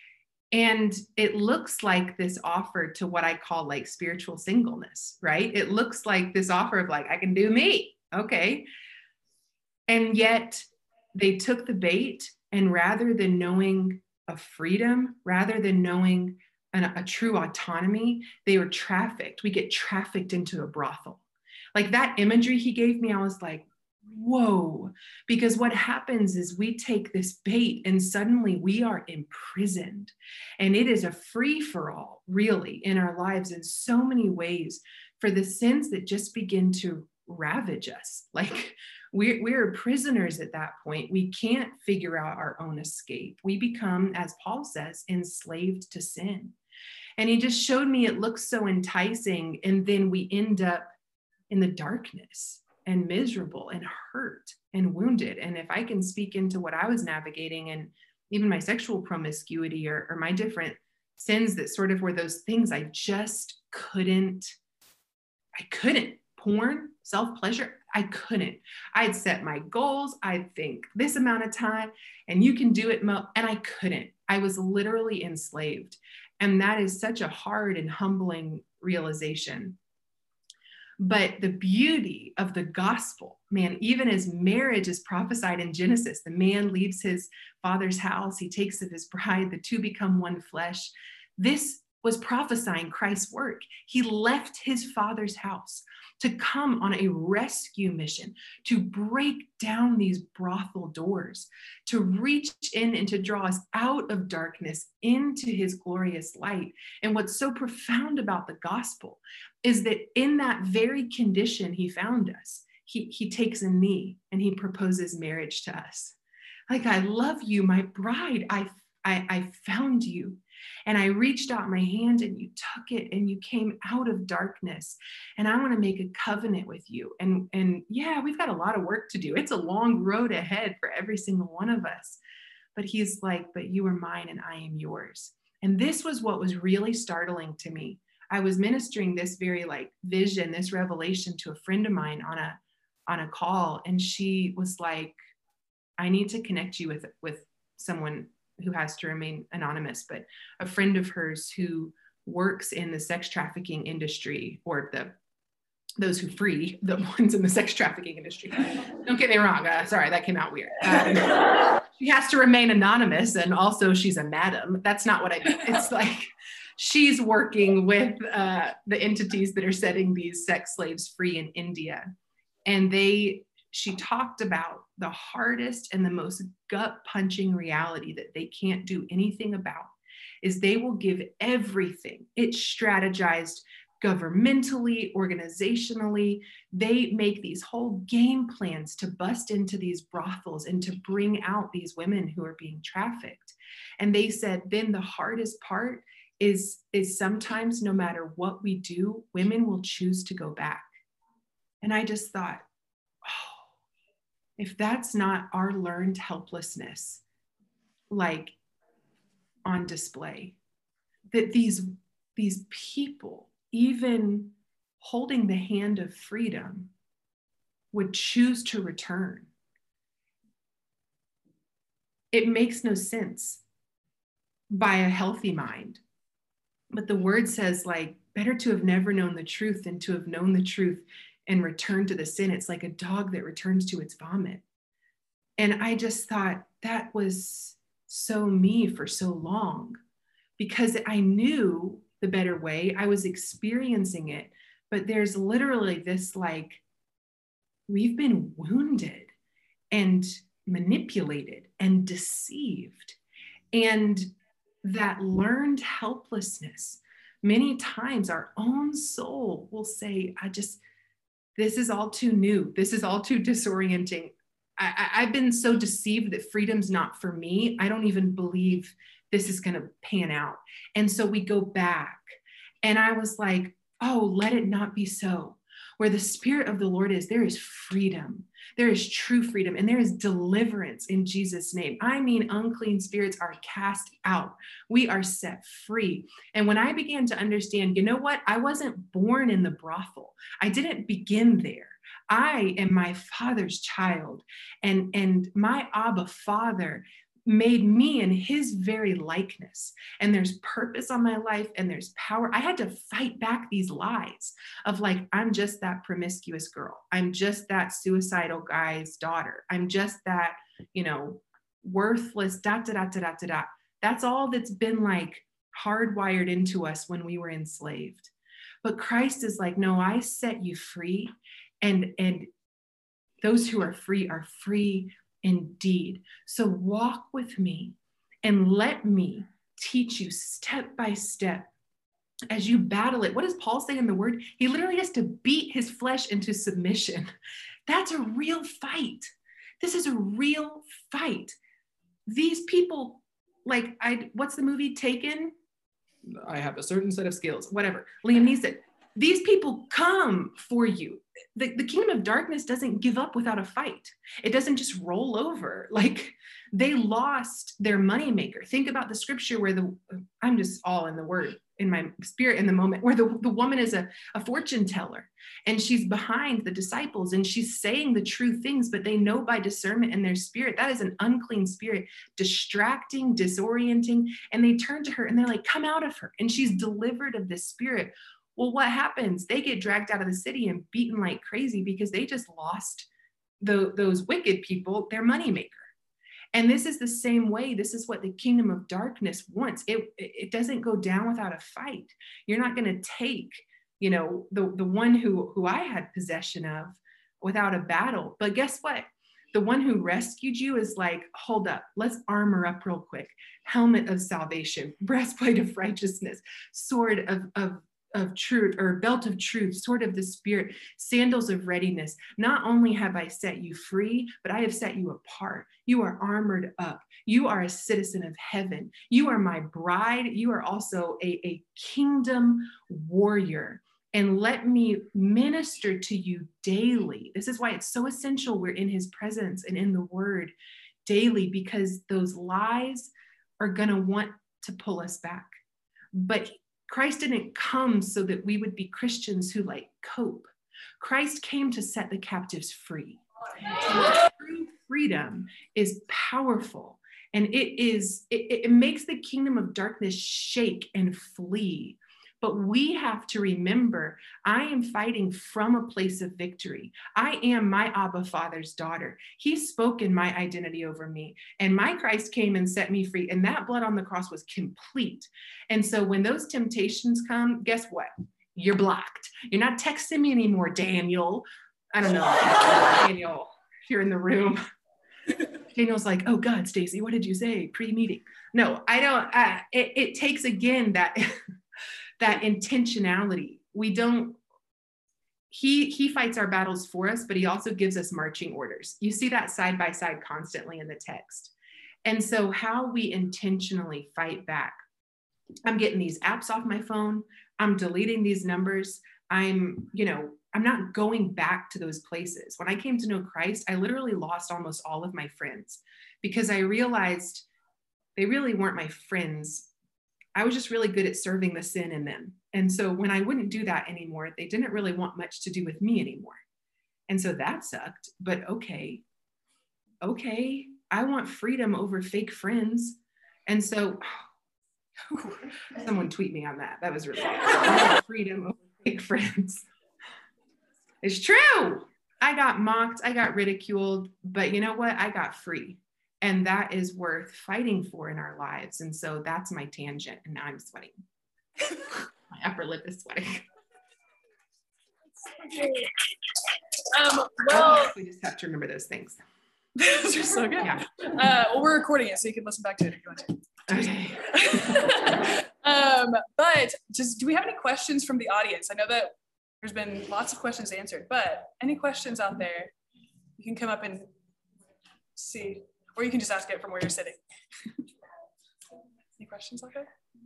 And it looks like this offer to what I call like spiritual singleness, right? It looks like this offer of like, I can do me. Okay. And yet they took the bait, and rather than knowing a freedom, rather than knowing a true autonomy, they were trafficked. We get trafficked into a brothel. Like that imagery he gave me, I was like, whoa, because what happens is we take this bait and suddenly we are imprisoned, and it is a free for all really in our lives in so many ways for the sins that just begin to ravage us. Like we're prisoners at that point. We can't figure out our own escape. We become, as Paul says, enslaved to sin. And he just showed me it looks so enticing, and then we end up in the darkness and miserable and hurt and wounded. And if I can speak into what I was navigating, and even my sexual promiscuity or my different sins that sort of were those things I just couldn't. Porn, self-pleasure, I couldn't. I'd set my goals. I'd think this amount of time and you can do it, Mo, and I couldn't. I was literally enslaved. And that is such a hard and humbling realization. But the beauty of the gospel, man, even as marriage is prophesied in Genesis, the man leaves his father's house, he takes of his bride, the two become one flesh. This was prophesying Christ's work. He left his father's house to come on a rescue mission, to break down these brothel doors, to reach in and to draw us out of darkness into his glorious light. And what's so profound about the gospel is that in that very condition he found us, he takes a knee and he proposes marriage to us. Like, I love you, my bride. I found you. And I reached out my hand and you took it and you came out of darkness. And I want to make a covenant with you. And yeah, we've got a lot of work to do. It's a long road ahead for every single one of us. But he's like, but you are mine and I am yours. And this was what was really startling to me. I was ministering this very like vision, this revelation to a friend of mine on a call. And she was like, I need to connect you with someone who has to remain anonymous, but a friend of hers who works in the sex trafficking industry, or those who free the ones in the sex trafficking industry. Don't get me wrong. Sorry, that came out weird. She has to remain anonymous, and also she's a madam. That's not what I mean. It's like she's working with the entities that are setting these sex slaves free in India. And she talked about the hardest and the most gut-punching reality that they can't do anything about is they will give everything. It's strategized governmentally, organizationally. They make these whole game plans to bust into these brothels and to bring out these women who are being trafficked. And they said, then the hardest part is sometimes no matter what we do, women will choose to go back. And I just thought, oh, if that's not our learned helplessness, like on display, that these people, even holding the hand of freedom, would choose to return. It makes no sense by a healthy mind. But the word says, like, better to have never known the truth than to have known the truth and return to the sin. It's like a dog that returns to its vomit. And I just thought that was so me for so long, because I knew the better way. I was experiencing it, but there's literally this, like, we've been wounded and manipulated and deceived. And that learned helplessness, many times our own soul will say, this is all too new. This is all too disorienting. I've been so deceived that freedom's not for me. I don't even believe this is going to pan out. And so we go back. And I was like, oh, let it not be so. Where the Spirit of the Lord is, there is freedom. There is true freedom, and there is deliverance in Jesus' name. I mean, unclean spirits are cast out. We are set free. And when I began to understand, you know what? I wasn't born in the brothel. I didn't begin there. I am my Father's child, and my Abba Father made me in his very likeness. And there's purpose on my life, and there's power. I had to fight back these lies of, like, I'm just that promiscuous girl. I'm just that suicidal guy's daughter. I'm just that, worthless, That's all that's been, like, hardwired into us when we were enslaved. But Christ is like, no, I set you free. And those who are free indeed. So walk with me and let me teach you step by step as you battle it. What does Paul say in the word? He literally has to beat his flesh into submission. That's a real fight. This is a real fight. These people, like, what's the movie Taken? I have a certain set of skills, whatever. Liam Neeson. These people come for you. The kingdom of darkness doesn't give up without a fight. It doesn't just roll over. Like, they lost their moneymaker. Think about the scripture where I'm just all in the word, in my spirit in the moment, where the woman is a fortune teller, and she's behind the disciples, and she's saying the true things, but they know by discernment in their spirit, that is an unclean spirit, distracting, disorienting. And they turn to her and they're like, come out of her. And she's delivered of this spirit. Well, what happens? They get dragged out of the city and beaten like crazy because they just lost those wicked people their moneymaker. And this is the same way. This is what the kingdom of darkness wants. It doesn't go down without a fight. You're not going to take, the one who I had possession of without a battle. But guess what? The one who rescued you is like, hold up, let's armor up real quick. Helmet of salvation, breastplate of righteousness, sword of truth, or belt of truth, sword of the spirit, sandals of readiness. Not only have I set you free, but I have set you apart. You are armored up. You are a citizen of heaven. You are my bride. You are also a kingdom warrior. And let me minister to you daily. This is why it's so essential we're in his presence and in the word daily, because those lies are going to want to pull us back. But Christ didn't come so that we would be Christians who, like, cope. Christ came to set the captives free. And true freedom is powerful. And it makes the kingdom of darkness shake and flee. But we have to remember, I am fighting from a place of victory. I am my Abba Father's daughter. He's spoken my identity over me, and my Christ came and set me free. And that blood on the cross was complete. And so when those temptations come, guess what? You're blocked. You're not texting me anymore, Daniel. I don't know, Daniel, if you're in the room. Daniel's like, oh God, Stacy, what did you say pre-meeting? No, I don't. It takes, again, that that intentionality. He fights our battles for us, but he also gives us marching orders. You see that side by side constantly in the text. And so how we intentionally fight back. I'm getting these apps off my phone. I'm deleting these numbers. I'm not going back to those places. When I came to know Christ, I literally lost almost all of my friends because I realized they really weren't my friends. I was just really good at serving the sin in them. And so when I wouldn't do that anymore, they didn't really want much to do with me anymore. And so that sucked, but okay, I want freedom over fake friends. And so someone tweet me on that. That was really good. I want freedom over fake friends. It's true. I got mocked, I got ridiculed, but you know what? I got free. And that is worth fighting for in our lives. And so that's my tangent. And now I'm sweating. My upper lip is sweating. Well, we just have to remember those things. Those are so good. Yeah. Well, we're recording it, so you can listen back to it if you want to. Okay. But do we have any questions from the audience? I know that there's been lots of questions answered, but any questions out there, you can come up and see, or you can just ask it from where you're sitting. Any questions out there?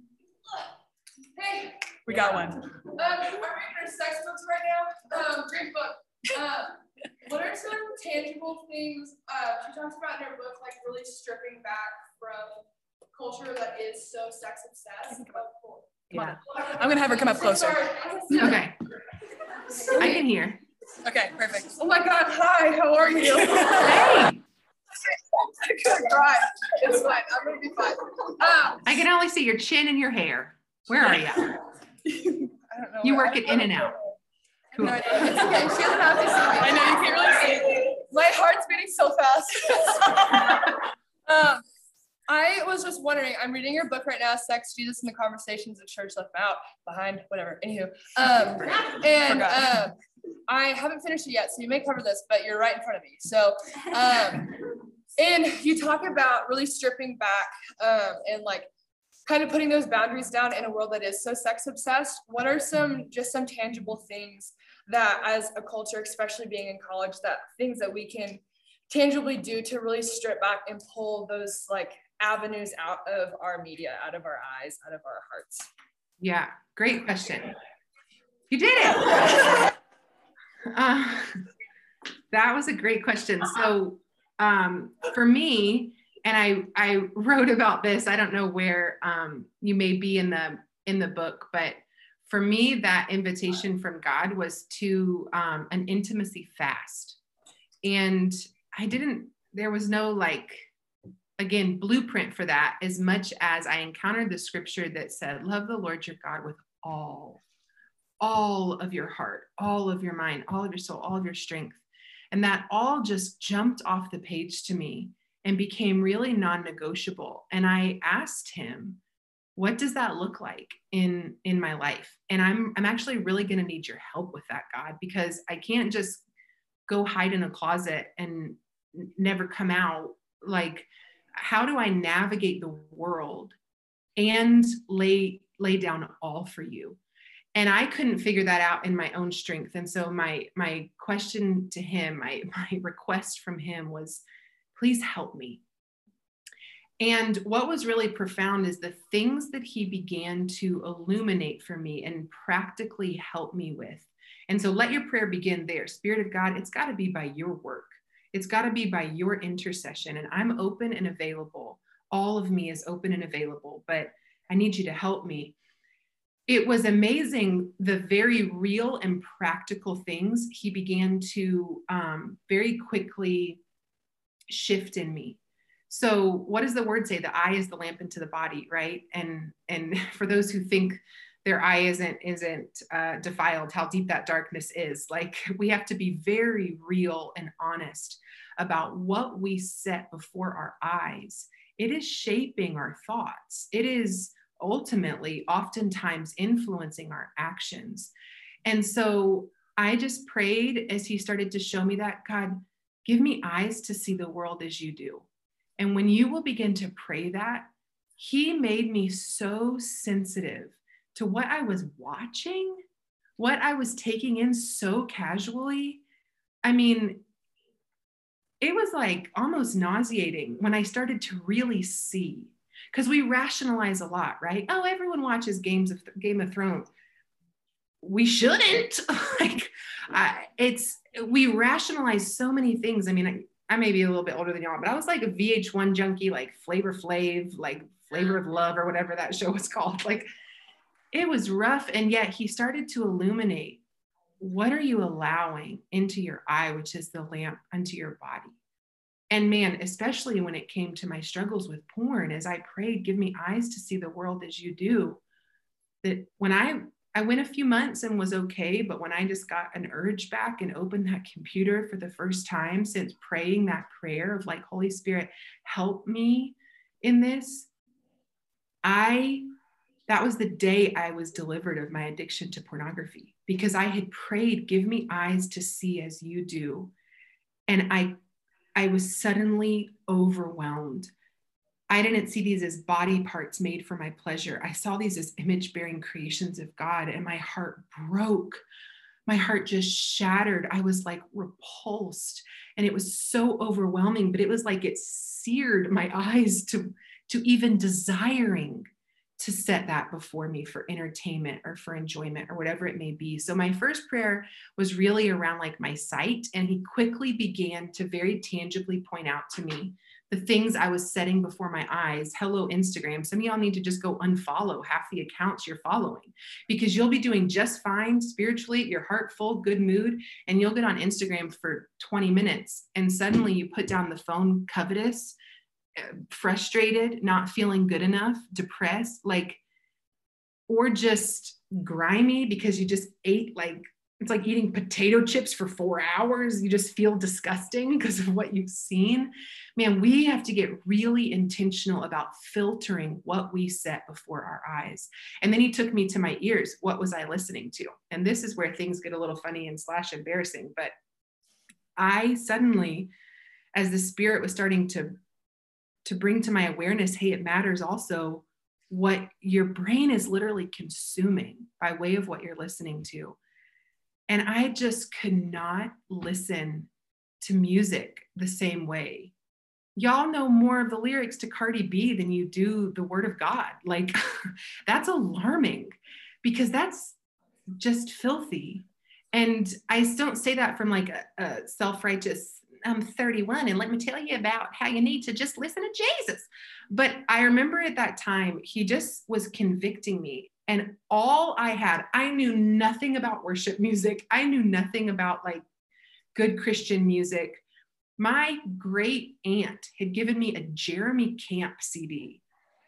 Hey. We got one. I'm reading our sex books right now. Great book. What are some tangible things she talks about in her book, like really stripping back from culture that is so sex obsessed? Yeah. I'm gonna have her come up closer. Okay. I can hear. Okay, perfect. Oh my God, hi, how are you? Hey. I'm gonna cry. It's fine, I'm gonna be fine. I can only see your chin and your hair. Where are you? I don't know. You work it in and out. Cool. No, it's okay, she doesn't have to see me. I know, you can't really see. My heart's beating so fast. I was just wondering, I'm reading your book right now, Sex, Jesus, and the Conversations the Church Left Out Behind, whatever, anywho. I haven't finished it yet, so you may cover this, but you're right in front of me. So, and you talk about really stripping back and like kind of putting those boundaries down in a world that is so sex obsessed. What are some tangible things that as a culture, especially being in college, that things that we can tangibly do to really strip back and pull those like avenues out of our media, out of our eyes, out of our hearts? Yeah, great question. You did it. That was a great question. So for me, and I wrote about this, I don't know where you may be in the book, but for me, that invitation from God was to an intimacy fast. And there was no again, blueprint for that, as much as I encountered the scripture that said, love the Lord your God with all of your heart, all of your mind, all of your soul, all of your strength. And that all just jumped off the page to me and became really non-negotiable. And I asked him, what does that look like in my life? And I'm actually really going to need your help with that, God, because I can't just go hide in a closet and never come out. Like, how do I navigate the world and lay down all for you? And I couldn't figure that out in my own strength. And so my question to him, my request from him was, please help me. And what was really profound is the things that he began to illuminate for me and practically help me with. And so let your prayer begin there. Spirit of God, it's got to be by your work. It's got to be by your intercession. And I'm open and available. All of me is open and available, but I need you to help me. It was amazing, the very real and practical things he began to very quickly shift in me. So what does the word say? The eye is the lamp into the body, right? And for those who think their eye isn't defiled, how deep that darkness is. Like, we have to be very real and honest about what we set before our eyes. It is shaping our thoughts. It is ultimately oftentimes influencing our actions. And so I just prayed as he started to show me that, God, give me eyes to see the world as you do. And when you will begin to pray that, he made me so sensitive to what I was watching, what I was taking in so casually. I mean, it was like almost nauseating when I started to really see, because we rationalize a lot, right? Oh, everyone watches Game of Thrones. We shouldn't. We rationalize so many things. I mean, I may be a little bit older than y'all, but I was like a VH1 junkie, like Flavor Flav, like Flavor of Love, or whatever that show was called. Like, it was rough. And yet he started to illuminate, what are you allowing into your eye, which is the lamp unto your body? And man, especially when it came to my struggles with porn, as I prayed, give me eyes to see the world as you do, that when I went a few months and was okay, but when I just got an urge back and opened that computer for the first time since praying that prayer of like, Holy Spirit, help me in this, that was the day I was delivered of my addiction to pornography, because I had prayed, give me eyes to see as you do. And I was suddenly overwhelmed. I didn't see these as body parts made for my pleasure. I saw these as image-bearing creations of God, and my heart broke. My heart just shattered. I was like repulsed, and it was so overwhelming, but it was like it seared my eyes to even desiring to set that before me for entertainment or for enjoyment or whatever it may be. So my first prayer was really around like my sight, and he quickly began to very tangibly point out to me the things I was setting before my eyes. Hello, Instagram. Some of y'all need to just go unfollow half the accounts you're following, because you'll be doing just fine spiritually, your heart full, good mood, and you'll get on Instagram for 20 minutes and suddenly you put down the phone, covetous, frustrated, not feeling good enough, depressed, like, or just grimy because you just ate, like, it's like eating potato chips for 4 hours. You just feel disgusting because of what you've seen. Man, we have to get really intentional about filtering what we set before our eyes. And then he took me to my ears. What was I listening to? And this is where things get a little funny and / embarrassing. But I suddenly, as the Spirit was starting to bring to my awareness, hey, it matters also what your brain is literally consuming by way of what you're listening to. And I just could not listen to music the same way. Y'all know more of the lyrics to Cardi B than you do the word of God. Like, that's alarming, because that's just filthy. And I don't say that from like a self-righteous, I'm 31 and let me tell you about how you need to just listen to Jesus. But I remember at that time, he just was convicting me. And all I knew nothing about worship music. I knew nothing about like good Christian music. My great aunt had given me a Jeremy Camp CD.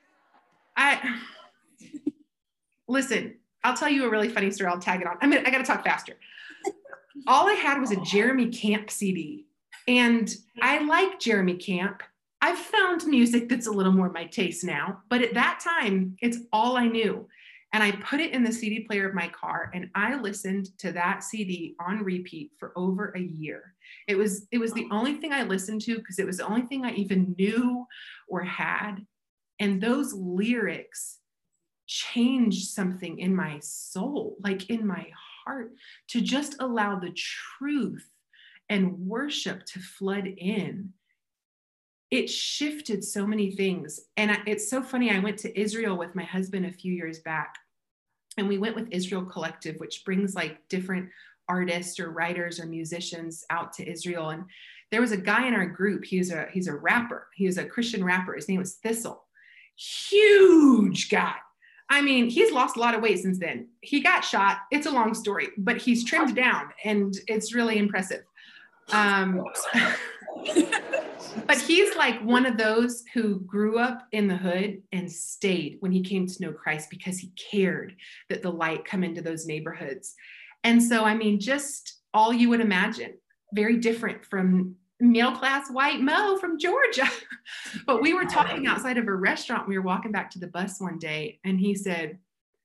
Listen, I'll tell you a really funny story. I'll tag it on. I got to talk faster. All I had was a Jeremy Camp CD. And I like Jeremy Camp. I've found music that's a little more my taste now, but at that time, it's all I knew. And I put it in the CD player of my car, and I listened to that CD on repeat for over a year. It was the only thing I listened to because it was the only thing I even knew or had. And those lyrics changed something in my soul, like in my heart, to just allow the truth and worship to flood in. It shifted so many things. And it's so funny. I went to Israel with my husband a few years back, and we went with Israel Collective, which brings like different artists or writers or musicians out to Israel. And there was a guy in our group. He's a rapper. He was a Christian rapper. His name was Thistle. Huge guy. I mean, he's lost a lot of weight since then. He got shot. It's a long story, but he's trimmed down and it's really impressive. But he's like one of those who grew up in the hood and stayed when he came to know Christ because he cared that the light come into those neighborhoods. And so, I mean, just all you would imagine, very different from middle class white Mo from Georgia. But we were talking outside of a restaurant. We were walking back to the bus one day, and he said,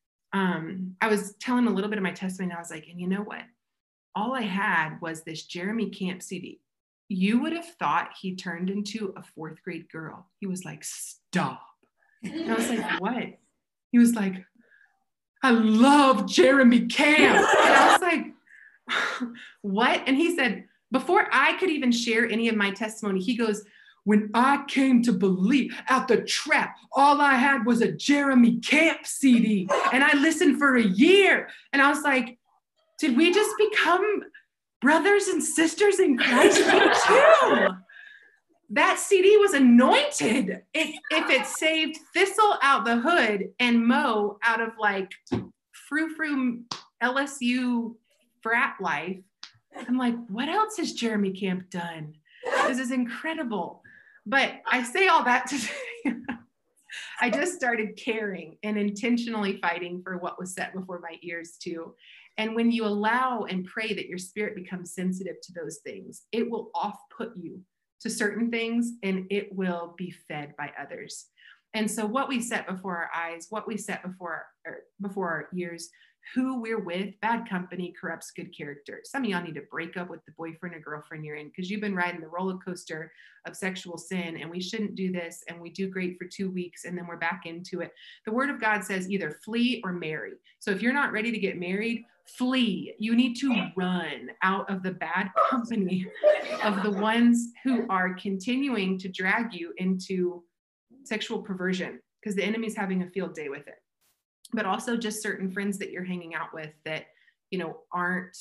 I was telling him a little bit of my testimony, and I was like, and you know what? All I had was this Jeremy Camp CD. You would have thought he turned into a 4th grade girl. He was like, stop. And I was like, what? He was like, I love Jeremy Camp. And I was like, what? And he said, before I could even share any of my testimony, he goes, when I came to believe at the trap, all I had was a Jeremy Camp CD. And I listened for a year. And I was like, did we just become brothers and sisters in Christ? Me too. That CD was anointed. If it saved Thistle out the hood and Mo out of like frou-frou LSU frat life, I'm like, what else has Jeremy Camp done? This is incredible. But I say all that to say, I just started caring and intentionally fighting for what was set before my ears too. And when you allow and pray that your spirit becomes sensitive to those things, it will off-put you to certain things and it will be fed by others. And so what we set before our eyes, what we set before our ears, who we're with, bad company corrupts good character. Some of y'all need to break up with the boyfriend or girlfriend you're in because you've been riding the roller coaster of sexual sin, and we shouldn't do this, and we do great for 2 weeks and then we're back into it. The word of God says either flee or marry. So if you're not ready to get married, flee. You need to run out of the bad company of the ones who are continuing to drag you into sexual perversion because the enemy's having a field day with it. But also just certain friends that you're hanging out with that, you know, aren't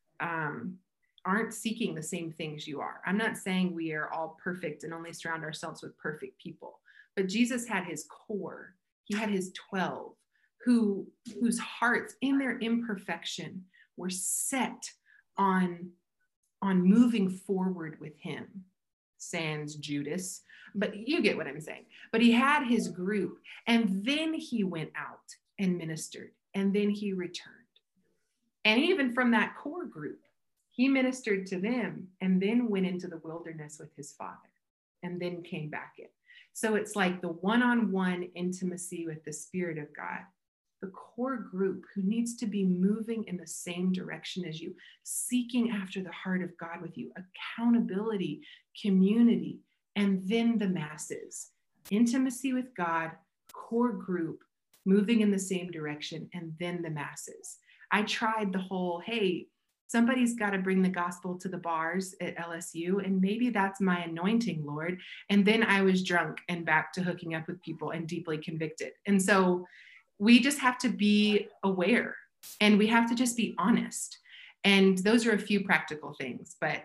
seeking the same things you are. I'm not saying we are all perfect and only surround ourselves with perfect people, but Jesus had his core. He had his 12 whose hearts in their imperfection were set on moving forward with him. Sans Judas, but you get what I'm saying. But he had his group, and then he went out and ministered, and then he returned. And even from that core group, he ministered to them and then went into the wilderness with his father and then came back in. So it's like the one-on-one intimacy with the Spirit of God, the core group who needs to be moving in the same direction as you, seeking after the heart of God with you, accountability, community, and then the masses, intimacy with God, core group, moving in the same direction, and then the masses. I tried the whole, hey, somebody's got to bring the gospel to the bars at LSU, and maybe that's my anointing, Lord. And then I was drunk and back to hooking up with people and deeply convicted. And so we just have to be aware, and we have to just be honest. And those are a few practical things. But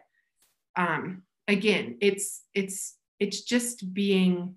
again, it's just being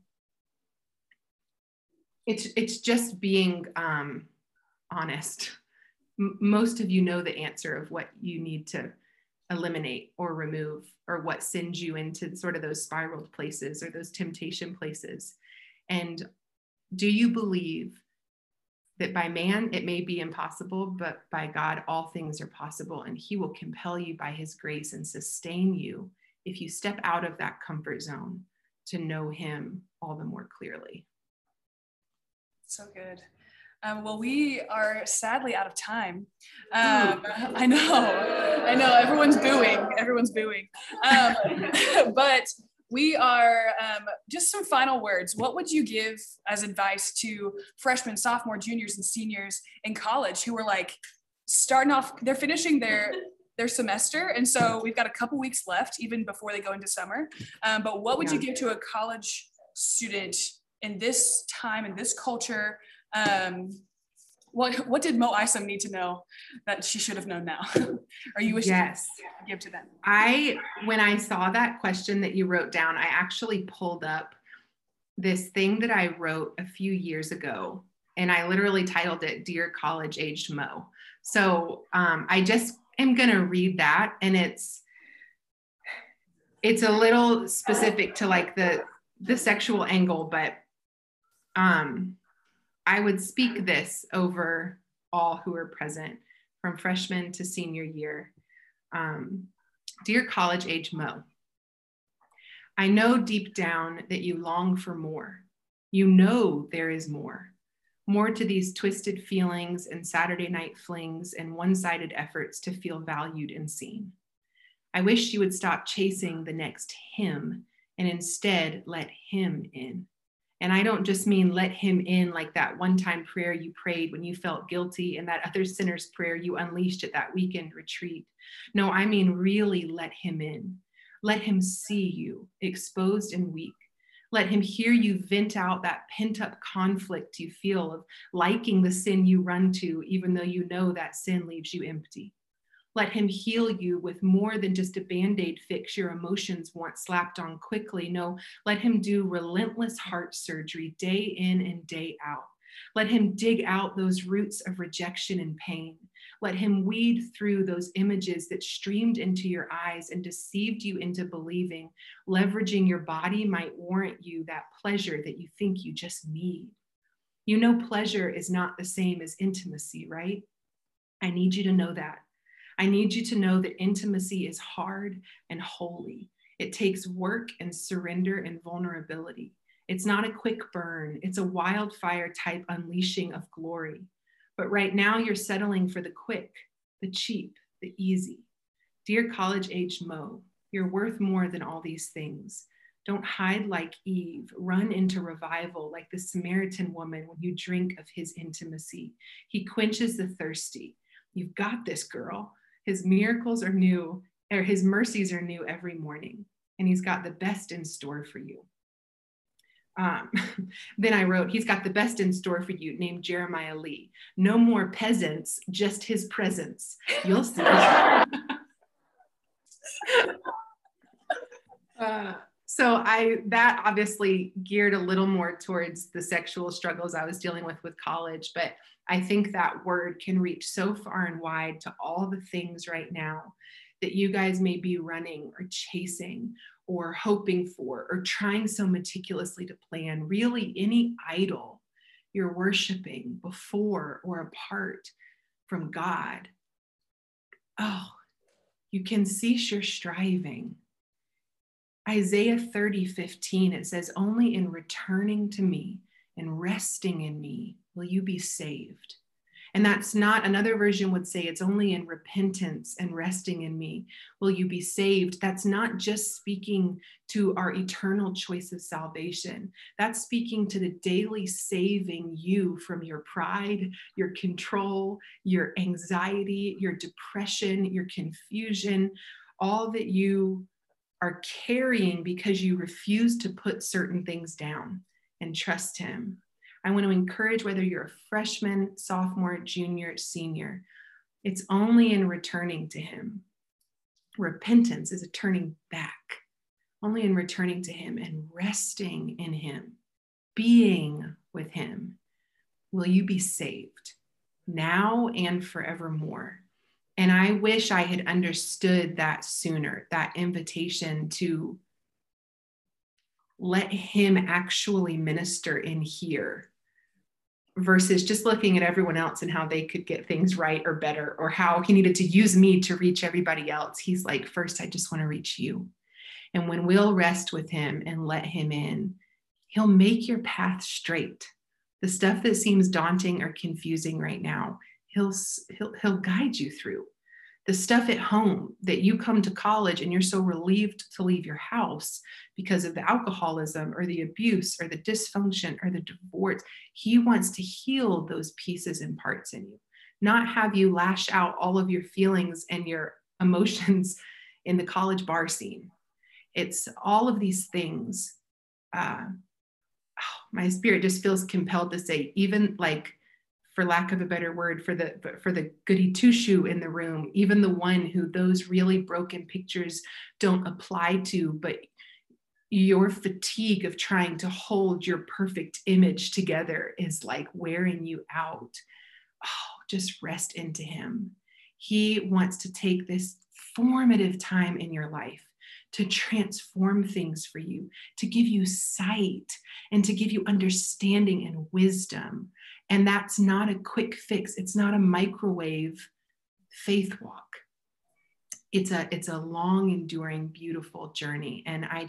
honest. Most of you know the answer of what you need to eliminate or remove, or what sends you into sort of those spiraled places or those temptation places. And do you believe that by man it may be impossible, but by God all things are possible, and he will compel you by his grace and sustain you if you step out of that comfort zone to know him all the more clearly. So good. Well, we are sadly out of time. I know, everyone's booing. But we are, just some final words. What would you give as advice to freshmen, sophomore, juniors, and seniors in college who are like starting off, they're finishing their semester. And so we've got a couple weeks left even before they go into summer. But what would you give to a college student in this time, in this culture? What did Mo Isom need to know that she should have known now? Or you wish you could give to them? When I saw that question that you wrote down, I actually pulled up this thing that I wrote a few years ago, and I literally titled it Dear College Aged Mo. So I just am going to read that. And it's, it's a little specific to like the sexual angle, but I would speak this over all who are present from freshman to senior year. Dear college age Mo, I know deep down that you long for more. You know there is more to these twisted feelings and Saturday night flings and one-sided efforts to feel valued and seen. I wish you would stop chasing the next him and instead let him in. And I don't just mean let him in like that one-time prayer you prayed when you felt guilty and that other sinner's prayer you unleashed at that weekend retreat. No, I mean really let him in. Let him see you exposed and weak. Let him hear you vent out that pent-up conflict you feel of liking the sin you run to, even though you know that sin leaves you empty. Let him heal you with more than just a Band-Aid fix your emotions want slapped on quickly. No, let him do relentless heart surgery day in and day out. Let him dig out those roots of rejection and pain. Let him weed through those images that streamed into your eyes and deceived you into believing leveraging your body might warrant you that pleasure that you think you just need. You know, pleasure is not the same as intimacy, right? I need you to know that. I need you to know that intimacy is hard and holy. It takes work and surrender and vulnerability. It's not a quick burn. It's a wildfire type unleashing of glory. But right now you're settling for the quick, the cheap, the easy. Dear college age Mo, you're worth more than all these things. Don't hide like Eve. Run into revival like the Samaritan woman when you drink of his intimacy. He quenches the thirsty. You've got this, girl. His miracles are new, or his mercies are new every morning, and he's got the best in store for you. Then I wrote, he's got the best in store for you, named Jeremiah Lee. No more peasants, just his presence. You'll see. So that obviously geared a little more towards the sexual struggles I was dealing with college, but I think that word can reach so far and wide to all the things right now that you guys may be running or chasing or hoping for or trying so meticulously to plan. Really, any idol you're worshiping before or apart from God. Oh, you can cease your striving. Isaiah 30:15, it says, only in returning to me and resting in me will you be saved. And that's not, another version would say, it's only in repentance and resting in me will you be saved. That's not just speaking to our eternal choice of salvation. That's speaking to the daily saving you from your pride, your control, your anxiety, your depression, your confusion, all that you are carrying because you refuse to put certain things down and trust him. I want to encourage, whether you're a freshman, sophomore, junior, senior, it's only in returning to him. Repentance is a turning back. Only in returning to him and resting in him, being with him, will you be saved now and forevermore. And I wish I had understood that sooner, that invitation to let him actually minister in here versus just looking at everyone else and how they could get things right or better, or how he needed to use me to reach everybody else. He's like, first, I just want to reach you. And when we'll rest with him and let him in, he'll make your path straight. The stuff that seems daunting or confusing right now, he'll guide you through. The stuff at home that you come to college and you're so relieved to leave your house because of the alcoholism or the abuse or the dysfunction or the divorce, he wants to heal those pieces and parts in you, not have you lash out all of your feelings and your emotions in the college bar scene. It's all of these things. My spirit just feels compelled to say, even like, for lack of a better word, for the goody two-shoe in the room, even the one who those really broken pictures don't apply to, but your fatigue of trying to hold your perfect image together is like wearing you out. Oh, just rest into him. He wants to take this formative time in your life to transform things for you, to give you sight and to give you understanding and wisdom. And that's not a quick fix. It's not a microwave faith walk. It's a long, enduring, beautiful journey. And I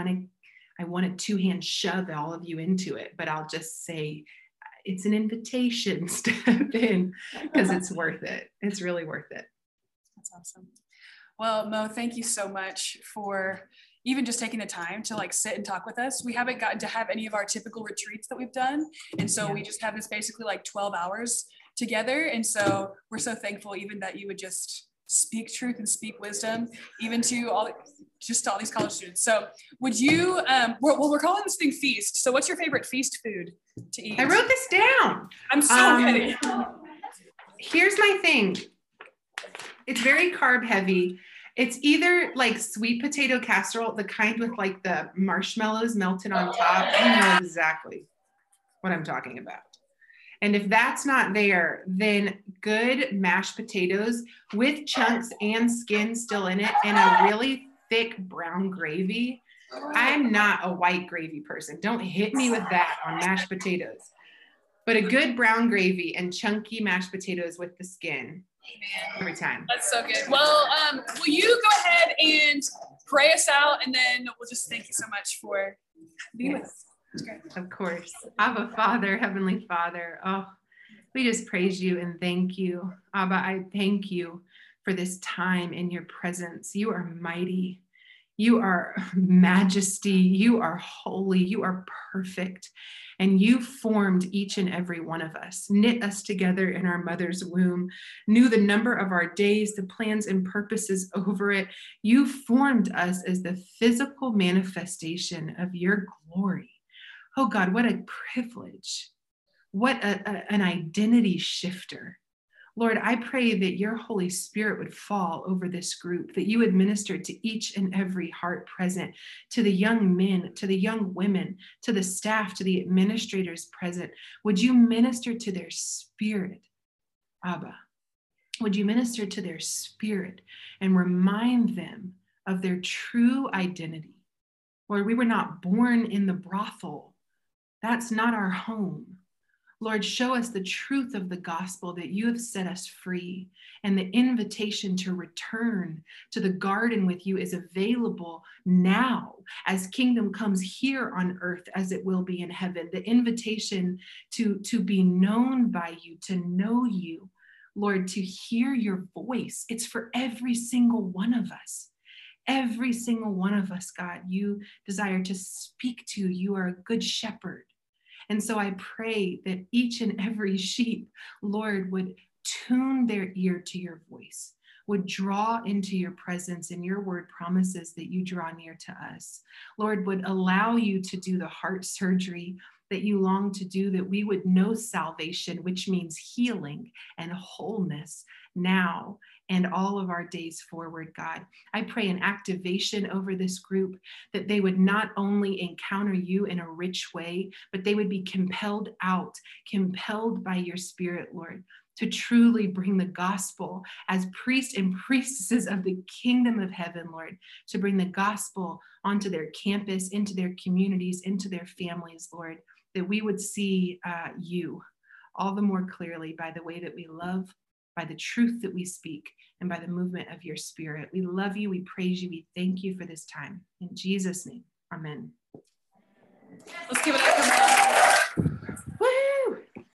want to two-hand shove all of you into it, but I'll just say it's an invitation. Step in, because it's worth it. It's really worth it. That's awesome. Well, Mo, thank you so much for even just taking the time to like sit and talk with us. We haven't gotten to have any of our typical retreats that we've done. And so we just have this basically like 12 hours together. And so we're so thankful even that you would just speak truth and speak wisdom, even to all these college students. So would you, we're calling this thing Feast. So what's your favorite feast food to eat? I wrote this down. I'm so ready. Here's my thing. It's very carb heavy. It's either like sweet potato casserole, the kind with like the marshmallows melted on top. You know exactly what I'm talking about. And if that's not there, then good mashed potatoes with chunks and skin still in it and a really thick brown gravy. I'm not a white gravy person. Don't hit me with that on mashed potatoes. But a good brown gravy and chunky mashed potatoes with the skin. Every time. That's so good. Well, will you go ahead and pray us out, and then we'll just thank you so much for being with us. It's great. Of course. Abba, Father, Heavenly Father. Oh, we just praise you and thank you. Abba, I thank you for this time in your presence. You are mighty. You are majesty. You are holy. You are perfect. And you formed each and every one of us, knit us together in our mother's womb, knew the number of our days, the plans and purposes over it. You formed us as the physical manifestation of your glory. Oh God, what a privilege. What an identity shifter. Lord, I pray that your Holy Spirit would fall over this group, that you would minister to each and every heart present, to the young men, to the young women, to the staff, to the administrators present. Would you minister to their spirit, Abba? Would you minister to their spirit and remind them of their true identity? Lord, we were not born in the brothel. That's not our home. Lord, show us the truth of the gospel that you have set us free, and the invitation to return to the garden with you is available now as kingdom comes here on earth as it will be in heaven. The invitation to be known by you, to know you, Lord, to hear your voice. It's for every single one of us. Every single one of us, God, you desire to speak to. You are a good shepherd. And so I pray that each and every sheep, Lord, would tune their ear to your voice, would draw into your presence, and your word promises that you draw near to us. Lord, would allow you to do the heart surgery that you long to do, that we would know salvation, which means healing and wholeness now and all of our days forward, God. I pray an activation over this group, that they would not only encounter you in a rich way, but they would be compelled out, compelled by your Spirit, Lord, to truly bring the gospel as priests and priestesses of the kingdom of heaven, Lord, to bring the gospel onto their campus, into their communities, into their families, Lord, that we would see you all the more clearly by the way that we love, by the truth that we speak, and by the movement of your Spirit. We love you, we praise you, we thank you for this time. In Jesus' name, amen. Let's give it up.